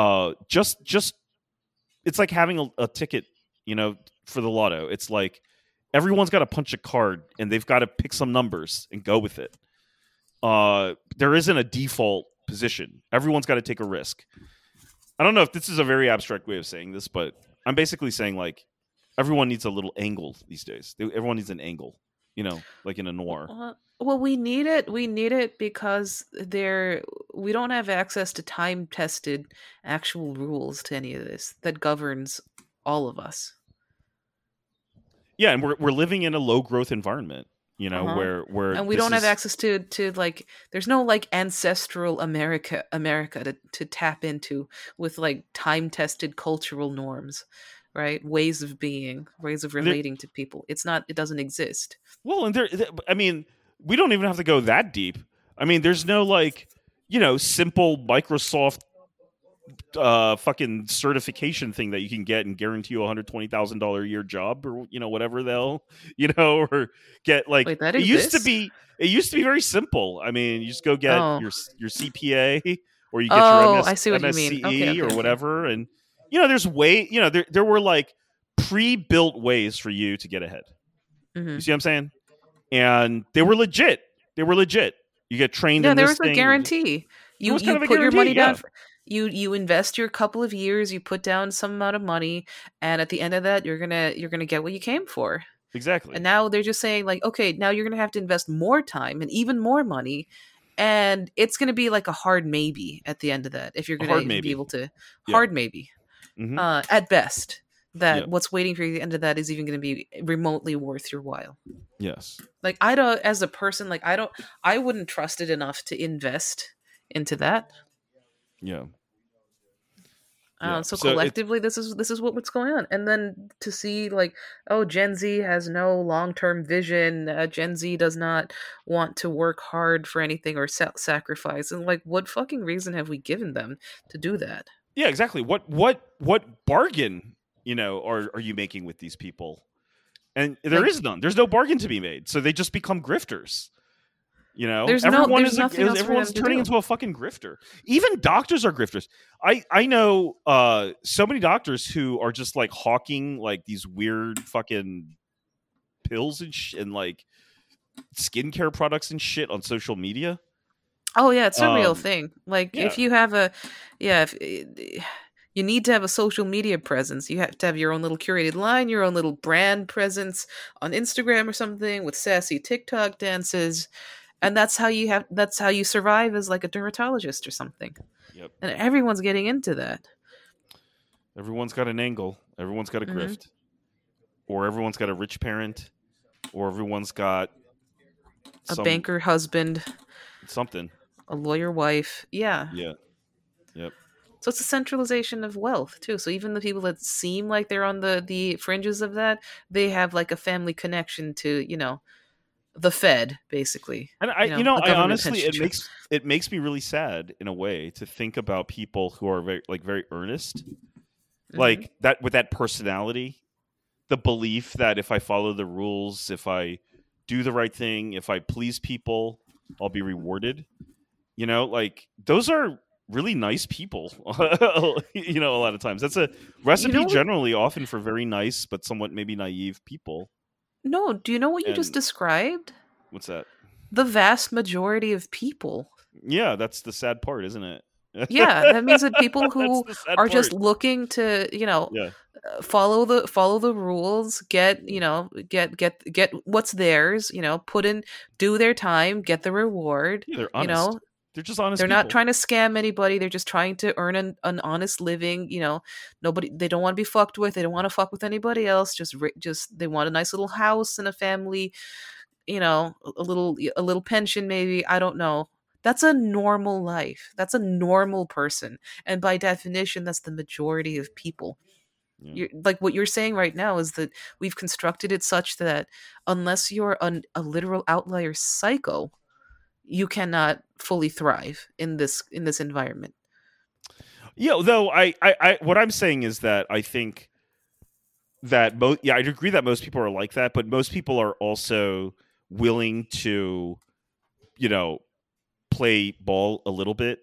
Just it's like having a ticket, for the lotto. It's like everyone's got to punch a card and they've got to pick some numbers and go with it. There isn't a default position. Everyone's got to take a risk. I don't know if this is a very abstract way of saying this, but I'm basically saying like everyone needs a little angle these days. Everyone needs an angle, like in a noir. Well, we need it. We need it because we don't have access to time-tested actual rules to any of this that governs all of us. Yeah, and we're living in a low growth environment, where and we don't have access to like there's no like ancestral America to tap into with like time-tested cultural norms, right? Ways of being, ways of relating to people. It doesn't exist. Well, and I mean, we don't even have to go that deep. I mean, there's no like, simple Microsoft fucking certification thing that you can get and guarantee you $120,000 a year job or whatever they'll or get like. Wait, that it exists? used to be very simple. I mean, you just go get your CPA or you get your I see what MSCE you mean. Okay, or whatever, and there's there were like pre-built ways for you to get ahead. Mm-hmm. You see what I'm saying? And they were legit. You get trained in this thing. There was a guarantee. You put your money down. You invest your couple of years. You put down some amount of money, and at the end of that, you're gonna get what you came for. Exactly. And now they're just saying like, okay, now you're gonna have to invest more time and even more money, and it's gonna be like a hard maybe at the end of that if you're gonna be able to hard maybe. Mm-hmm. At best. That what's waiting for you at the end of that is even going to be remotely worth your while. Yes. Like I don't, as a person, like I wouldn't trust it enough to invest into that. Yeah. So collectively, this is what's going on, and then to see like, oh, Gen Z has no long-term vision. Gen Z does not want to work hard for anything or sacrifice, and like, what fucking reason have we given them to do that? Yeah, exactly. What bargain? Are you making with these people? And there is none. There's no bargain to be made. So they just become grifters. Everyone's turning into a fucking grifter. Even doctors are grifters. I know so many doctors who are just like hawking like these weird fucking pills and like skincare products and shit on social media. Oh yeah, it's a real thing. Like if you have you need to have a social media presence. You have to have your own little curated line, your own little brand presence on Instagram or something with sassy TikTok dances. And that's how you survive as like a dermatologist or something. Yep. And everyone's getting into that. Everyone's got an angle. Everyone's got a grift. Or everyone's got a rich parent. Or everyone's got a banker husband. Something. A lawyer wife. Yeah. Yeah. Yep. So it's a centralization of wealth too. So even the people that seem like they're on the fringes of that, they have like a family connection to, the Fed, basically. And I honestly, it makes me really sad in a way to think about people who are very earnest, like that with that personality, the belief that if I follow the rules, if I do the right thing, if I please people, I'll be rewarded. Like those are really nice people. A lot of times that's a recipe generally often for very nice but somewhat maybe naive people. No, do you know what you just described? What's that? The vast majority of people. Yeah, that's the sad part, isn't it? Yeah, that means that people who are just looking to, follow the rules, get what's theirs, do their time, get the reward. Yeah, they're honest. They're just honest. They're not trying to scam anybody. They're just trying to earn an honest living. They don't want to be fucked with. They don't want to fuck with anybody else. Just they want a nice little house and a family. A little pension maybe. I don't know. That's a normal life. That's a normal person, and by definition, that's the majority of people. Yeah. Like what you're saying right now is that we've constructed it such that unless you're a literal outlier psycho, you cannot fully thrive in this environment. Yeah, though I what I'm saying is that I think that I agree that most people are like that, but most people are also willing to, play ball a little bit,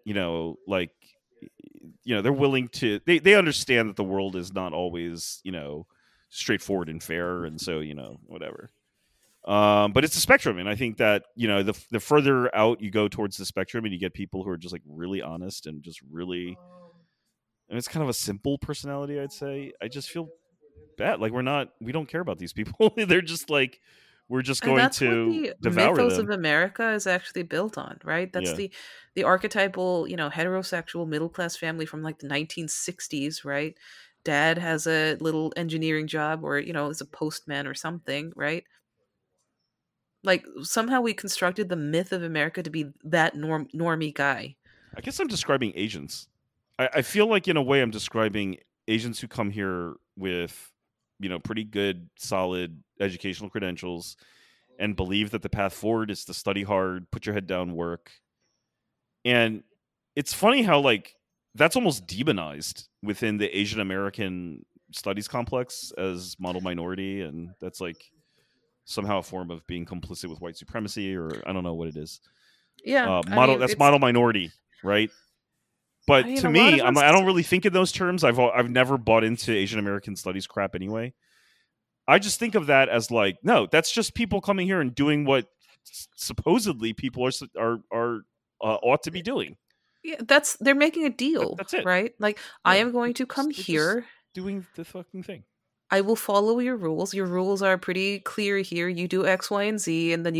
they're willing to, they understand that the world is not always, straightforward and fair, and so whatever. But it's a spectrum, and I think that the further out you go towards the spectrum, and you get people who are just like really honest and just really, and it's kind of a simple personality, I'd say. I just feel bad. Like we don't care about these people. They're just like, we're just And going that's what to the devour mythos of them. America is actually built on, right? That's Yeah. the archetypal, heterosexual middle class family from like the 1960s, right? Dad has a little engineering job or, is a postman or something, right? Like somehow we constructed the myth of America to be that normie guy. I guess I'm describing Asians. I feel like in a way I'm describing Asians who come here with, pretty good, solid educational credentials and believe that the path forward is to study hard, put your head down, work. And it's funny how like that's almost demonized within the Asian American studies complex as model minority, and that's like somehow a form of being complicit with white supremacy, or I don't know what it is. Yeah, I Model mean, that's it's model minority, right? I But mean to a lot me, of us. I don't really think in those terms. I've never bought into Asian American studies crap anyway. I just think of that as like, no, that's just people coming here and doing what supposedly people are ought to be doing. Yeah, they're making a deal, That's it. right? Like I Yeah, am going to come they're just here. doing the fucking thing. I will follow your rules. Your rules are pretty clear here. You do X, Y, and Z, and then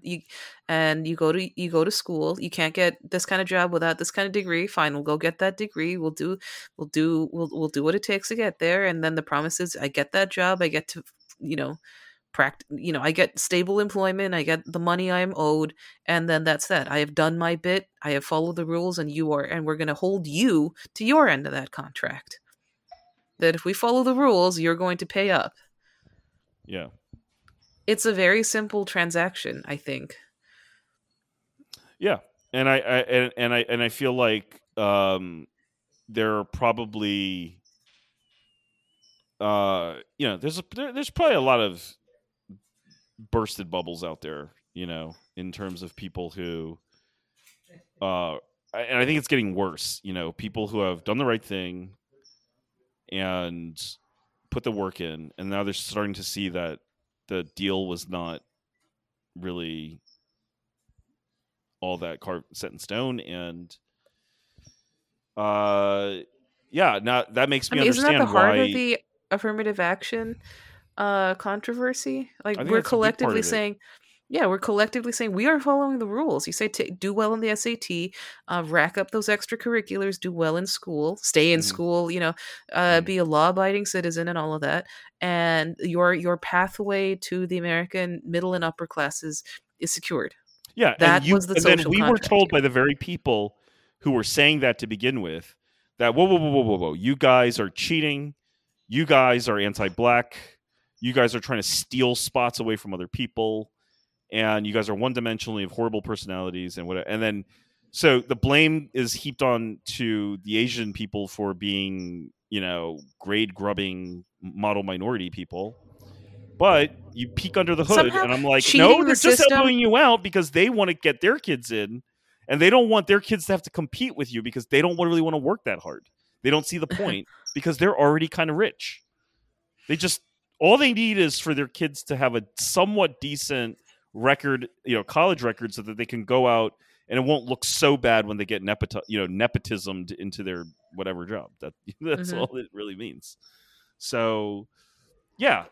you go to school. You can't get this kind of job without this kind of degree. Fine, we'll go get that degree. We'll do what it takes to get there. And then the promise is, I get that job. I get to, I get stable employment. I get the money I am owed, and then that's that. I have done my bit. I have followed the rules, and we're going to hold you to your end of that contract. That if we follow the rules, you're going to pay up. Yeah, It's a very simple transaction, I think. yeah, and I feel like there are probably there's probably a lot of bursted bubbles out there, in terms of people who and I think it's getting worse. People who have done the right thing and put the work in, and now they're starting to see that the deal was not really all that set in stone, and uh yeah, now that makes I me mean, isn't that the understand heart of why. the affirmative action controversy? Like I think we're that's a big part collectively of it. saying, yeah, we're collectively saying we are following the rules. You say do well in the SAT, rack up those extracurriculars, do well in school, stay in Hmm. school, Hmm. be a law-abiding citizen and all of that, and your pathway to the American middle and upper classes is secured. Yeah, That was the and then social we were contract told here. by the very people who were saying that to begin with that whoa, you guys are cheating, you guys are anti-black, you guys are trying to steal spots away from other people, and you guys are one-dimensionally of horrible personalities and whatever. And then so the blame is heaped on to the Asian people for being, grade grubbing model minority people. But you peek under the hood, Somehow and I'm like, no, cheating the they're just system. elbowing you out because they want to get their kids in, and they don't want their kids to have to compete with you because they don't really want to work that hard. They don't see the point because they're already kind of rich. They just all they need is for their kids to have a somewhat decent record, college record, so that they can go out and it won't look so bad when they get nepotismed into their whatever job. That's Hmm. all it really means. So yeah,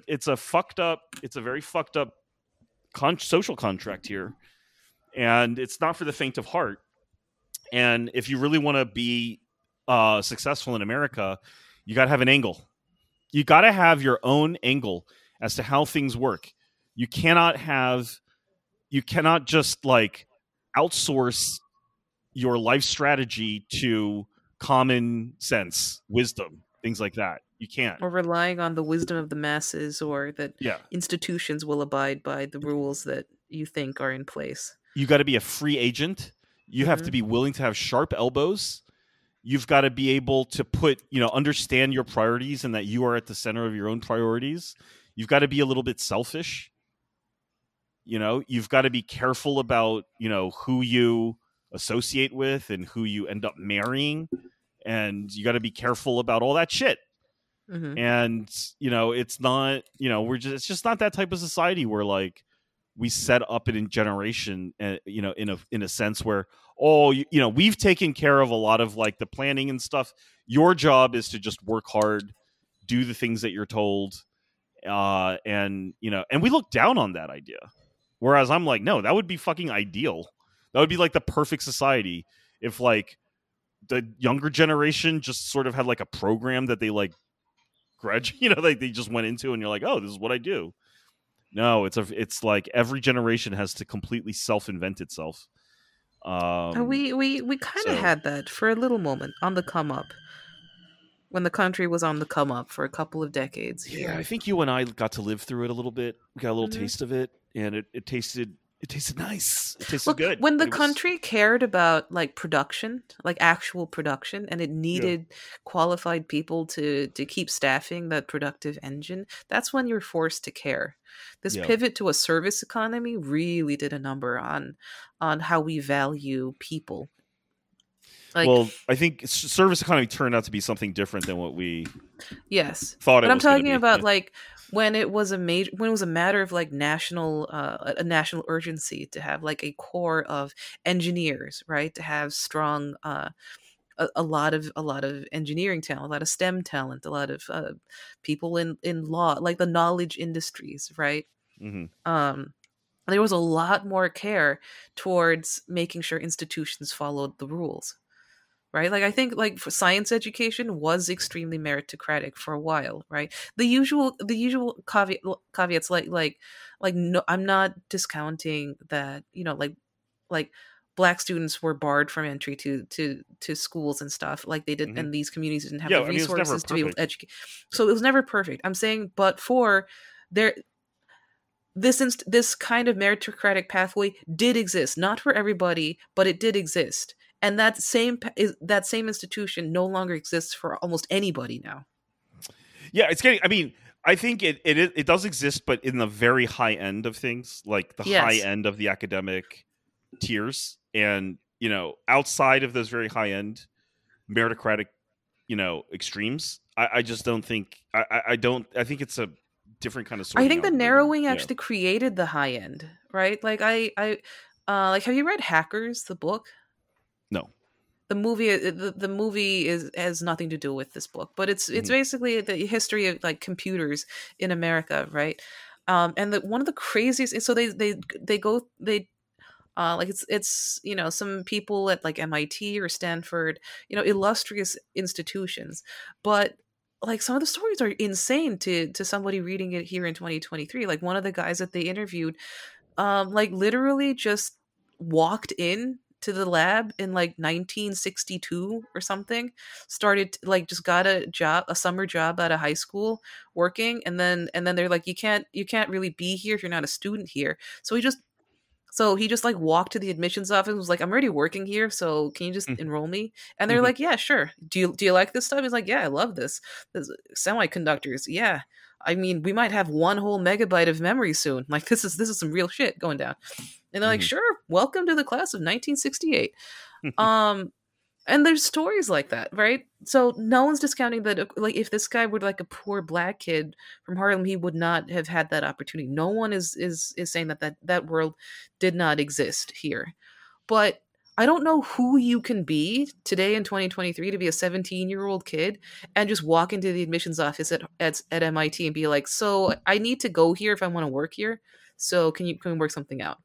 it's a very fucked up social contract here, and it's not for the faint of heart. And if you really want to be successful in America, you got to have an angle. You got to have your own angle as to how things work. You cannot have you cannot just like outsource your life strategy to common sense, wisdom, things like that. You can't. Or relying on the wisdom of the masses, or that Yeah. institutions will abide by the rules that you think are in place. You got to be a free agent. You have to Hmm. be willing to have sharp elbows. You've got to be able to understand your priorities and that you are at the center of your own priorities. You've got to be a little bit selfish. You've got to be careful about, who you associate with and who you end up marrying. And you got to be careful about all that shit. Hmm. And it's not, it's just not that type of society where like we set up it in generation, in a sense where, oh, we've taken care of a lot of like the planning and stuff. Your job is to just work hard, do the things that you're told, and we look down on that idea. Whereas I'm like, no, that would be fucking ideal. That would be like the perfect society if like the younger generation just sort of had like a program that they like like they just went into, and you're like, oh, this is what I do. No, it's like every generation has to completely self-invent itself. We kind of So had that for a little moment on the come up, when the country was on the come up for a couple of decades yeah, I here. think you and I got to live through it a little bit. We got a little Hmm. taste of it, and it tasted nice. It tasted Look, good. when the It was country cared about like production, like actual production, and it yeah, needed qualified people to keep staffing that productive engine, that's when you're forced to care. This yeah. pivot to a service economy really did a number on how we value people. Like, Well, I think service economy turned out to be something different than what we yes, thought but it I'm was going to talking be. about Yeah. like when it was a matter of like a national urgency to have like a core of engineers, right? To have strong a lot of engineering talent, a lot of STEM talent, a lot of people in law, like the knowledge industries, right? Mm-hmm. Um, there was a lot more care towards making sure institutions followed the rules, right? Like I think like for science education was extremely meritocratic for a while, right? The usual caveats like no, I'm not discounting that, like black students were barred from entry to schools and stuff like they did, Mm-hmm. and these communities didn't have Yeah, the I mean, it's never resources to be able to perfect. educate. So it was never perfect. I'm saying, but for there this kind of meritocratic pathway did exist, not for everybody, but it did exist, and that same institution no longer exists for almost anybody now. Yeah, it's getting. I mean, I think it does exist, but in the very high end of things, like the high Yes. end of the academic tiers, and outside of those very high end meritocratic, extremes. I just don't think. I don't. I think it's a different kind of I sorting think the algorithm. narrowing Yeah. actually created the high end, right? Like I like, have you read Hackers, the book? No. The movie is has nothing to do with this book, but it's Hmm. basically the history of like computers in America, right? And one of the craziest, so they like it's some people at like MIT or Stanford, illustrious institutions, but like some of the stories are insane to somebody reading it here in 2023. Like one of the guys that they interviewed, like literally just walked in to the lab in like 1962 or something, started like just got a summer job at a high school working, and then they're like, you can't really be here if you're not a student here. So he just like walked to the admissions office and was like, I'm already working here, so can you just enroll me? And they're like, yeah, sure. Do you like this stuff? He's like, yeah, I love this semiconductors. Yeah. I mean, we might have one whole megabyte of memory soon. Like this is some real shit going down. And they're like, Hmm. sure, welcome to the class of 1968. Um and there's stories like that, right? So no one's discounting that. Like if this guy were like a poor black kid from Harlem, he would not have had that opportunity. No one is saying that world did not exist here. But I don't know who you can be today in 2023 to be a 17-year-old kid and just walk into the admissions office at MIT and be like, so I need to go here if I want to work here. So can we work something out?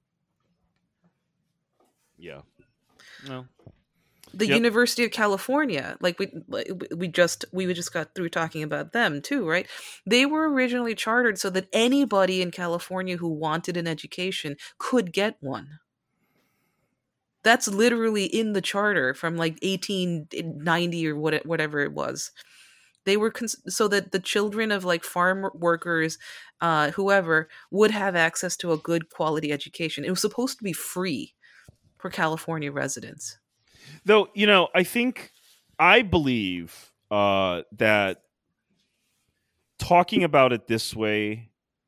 Yeah. No. The Yep. University of California, we just got through talking about them too, right? They were originally chartered so that anybody in California who wanted an education could get one. That's literally in the charter from like 1890 or whatever it was. They were so that the children of like farm workers, whoever, would have access to a good quality education. It was supposed to be free for California residents. Though, I believe that talking about it this way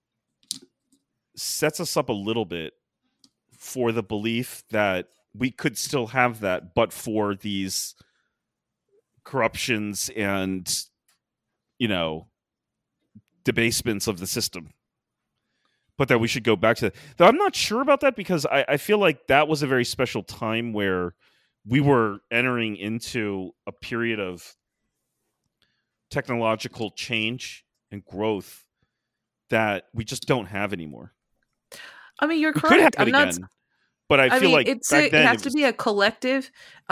sets us up a little bit for the belief that we could still have that, but for these corruptions and debasements of the system, but that we should go back to that. Though I'm not sure about that, because I feel like that was a very special time where we were entering into a period of technological change and growth that we just don't have anymore. I mean, you're We could correct. have it again, but I feel like back it then has to be a collective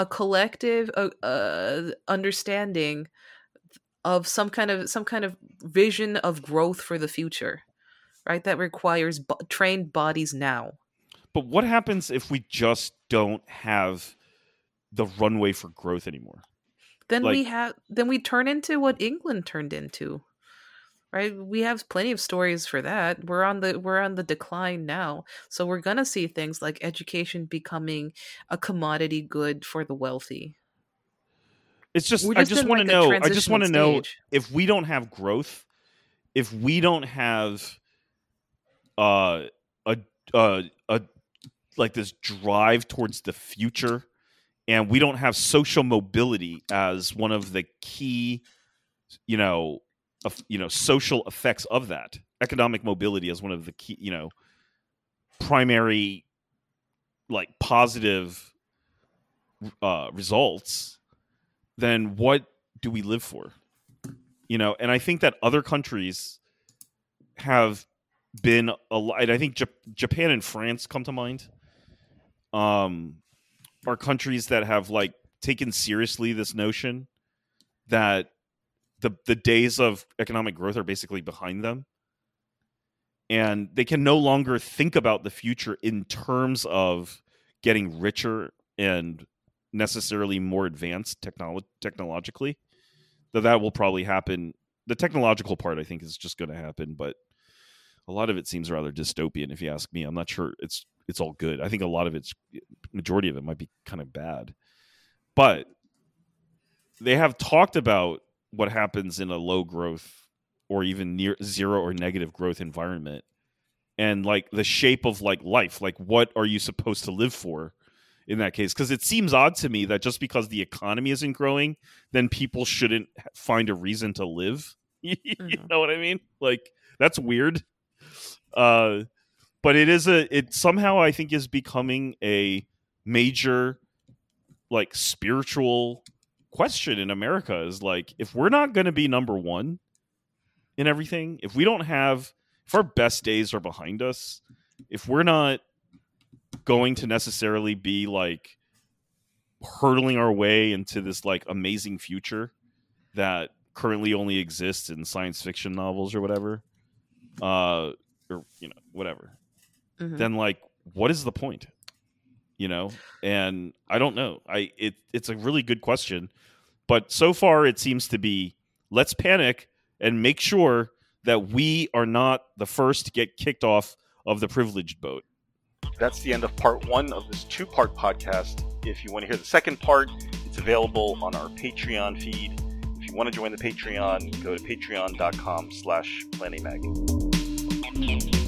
understanding of some kind of vision of growth for the future, right? That requires trained bodies now. But what happens if we just don't have the runway for growth anymore? Then we turn into what England turned into. Right? We have plenty of stories for that. We're on the decline now. So we're going to see things like education becoming a commodity good for the wealthy. It's just I just want to know if we don't have growth, if we don't have a like this drive towards the future, and we don't have social mobility as one of the key, social effects of that. Economic mobility as one of the key, primary, like, positive results. Then what do we live for? And I think that other countries have been I think Japan and France come to mind. Are countries that have like taken seriously this notion that the days of economic growth are basically behind them, and they can no longer think about the future in terms of getting richer and necessarily more advanced technologically. Though that will probably happen. The technological part, I think, is just going to happen, but a lot of it seems rather dystopian, if you ask me. I'm not sure it's all good. I think a lot of majority of it might be kind of bad. But they have talked about what happens in a low growth or even near zero or negative growth environment, and like the shape of like life, like what are you supposed to live for in that case? Because it seems odd to me that just because the economy isn't growing, then people shouldn't find a reason to live. You know what I mean? Like, that's weird. But it somehow, I think, is becoming a major, like, spiritual question in America. Is like, if we're not going to be number one in everything, if our best days are behind us, if we're not going to necessarily be like hurtling our way into this like amazing future that currently only exists in science fiction novels or whatever, or whatever, then like, what is the point? And I don't know. It's a really good question, but so far it seems to be, let's panic and make sure that we are not the first to get kicked off of the privileged boat. That's the end of part 1 of this 2-part podcast. If you want to hear the second part, it's available on our Patreon feed. If you want to join the Patreon, go to patreon.com/PlanetMag.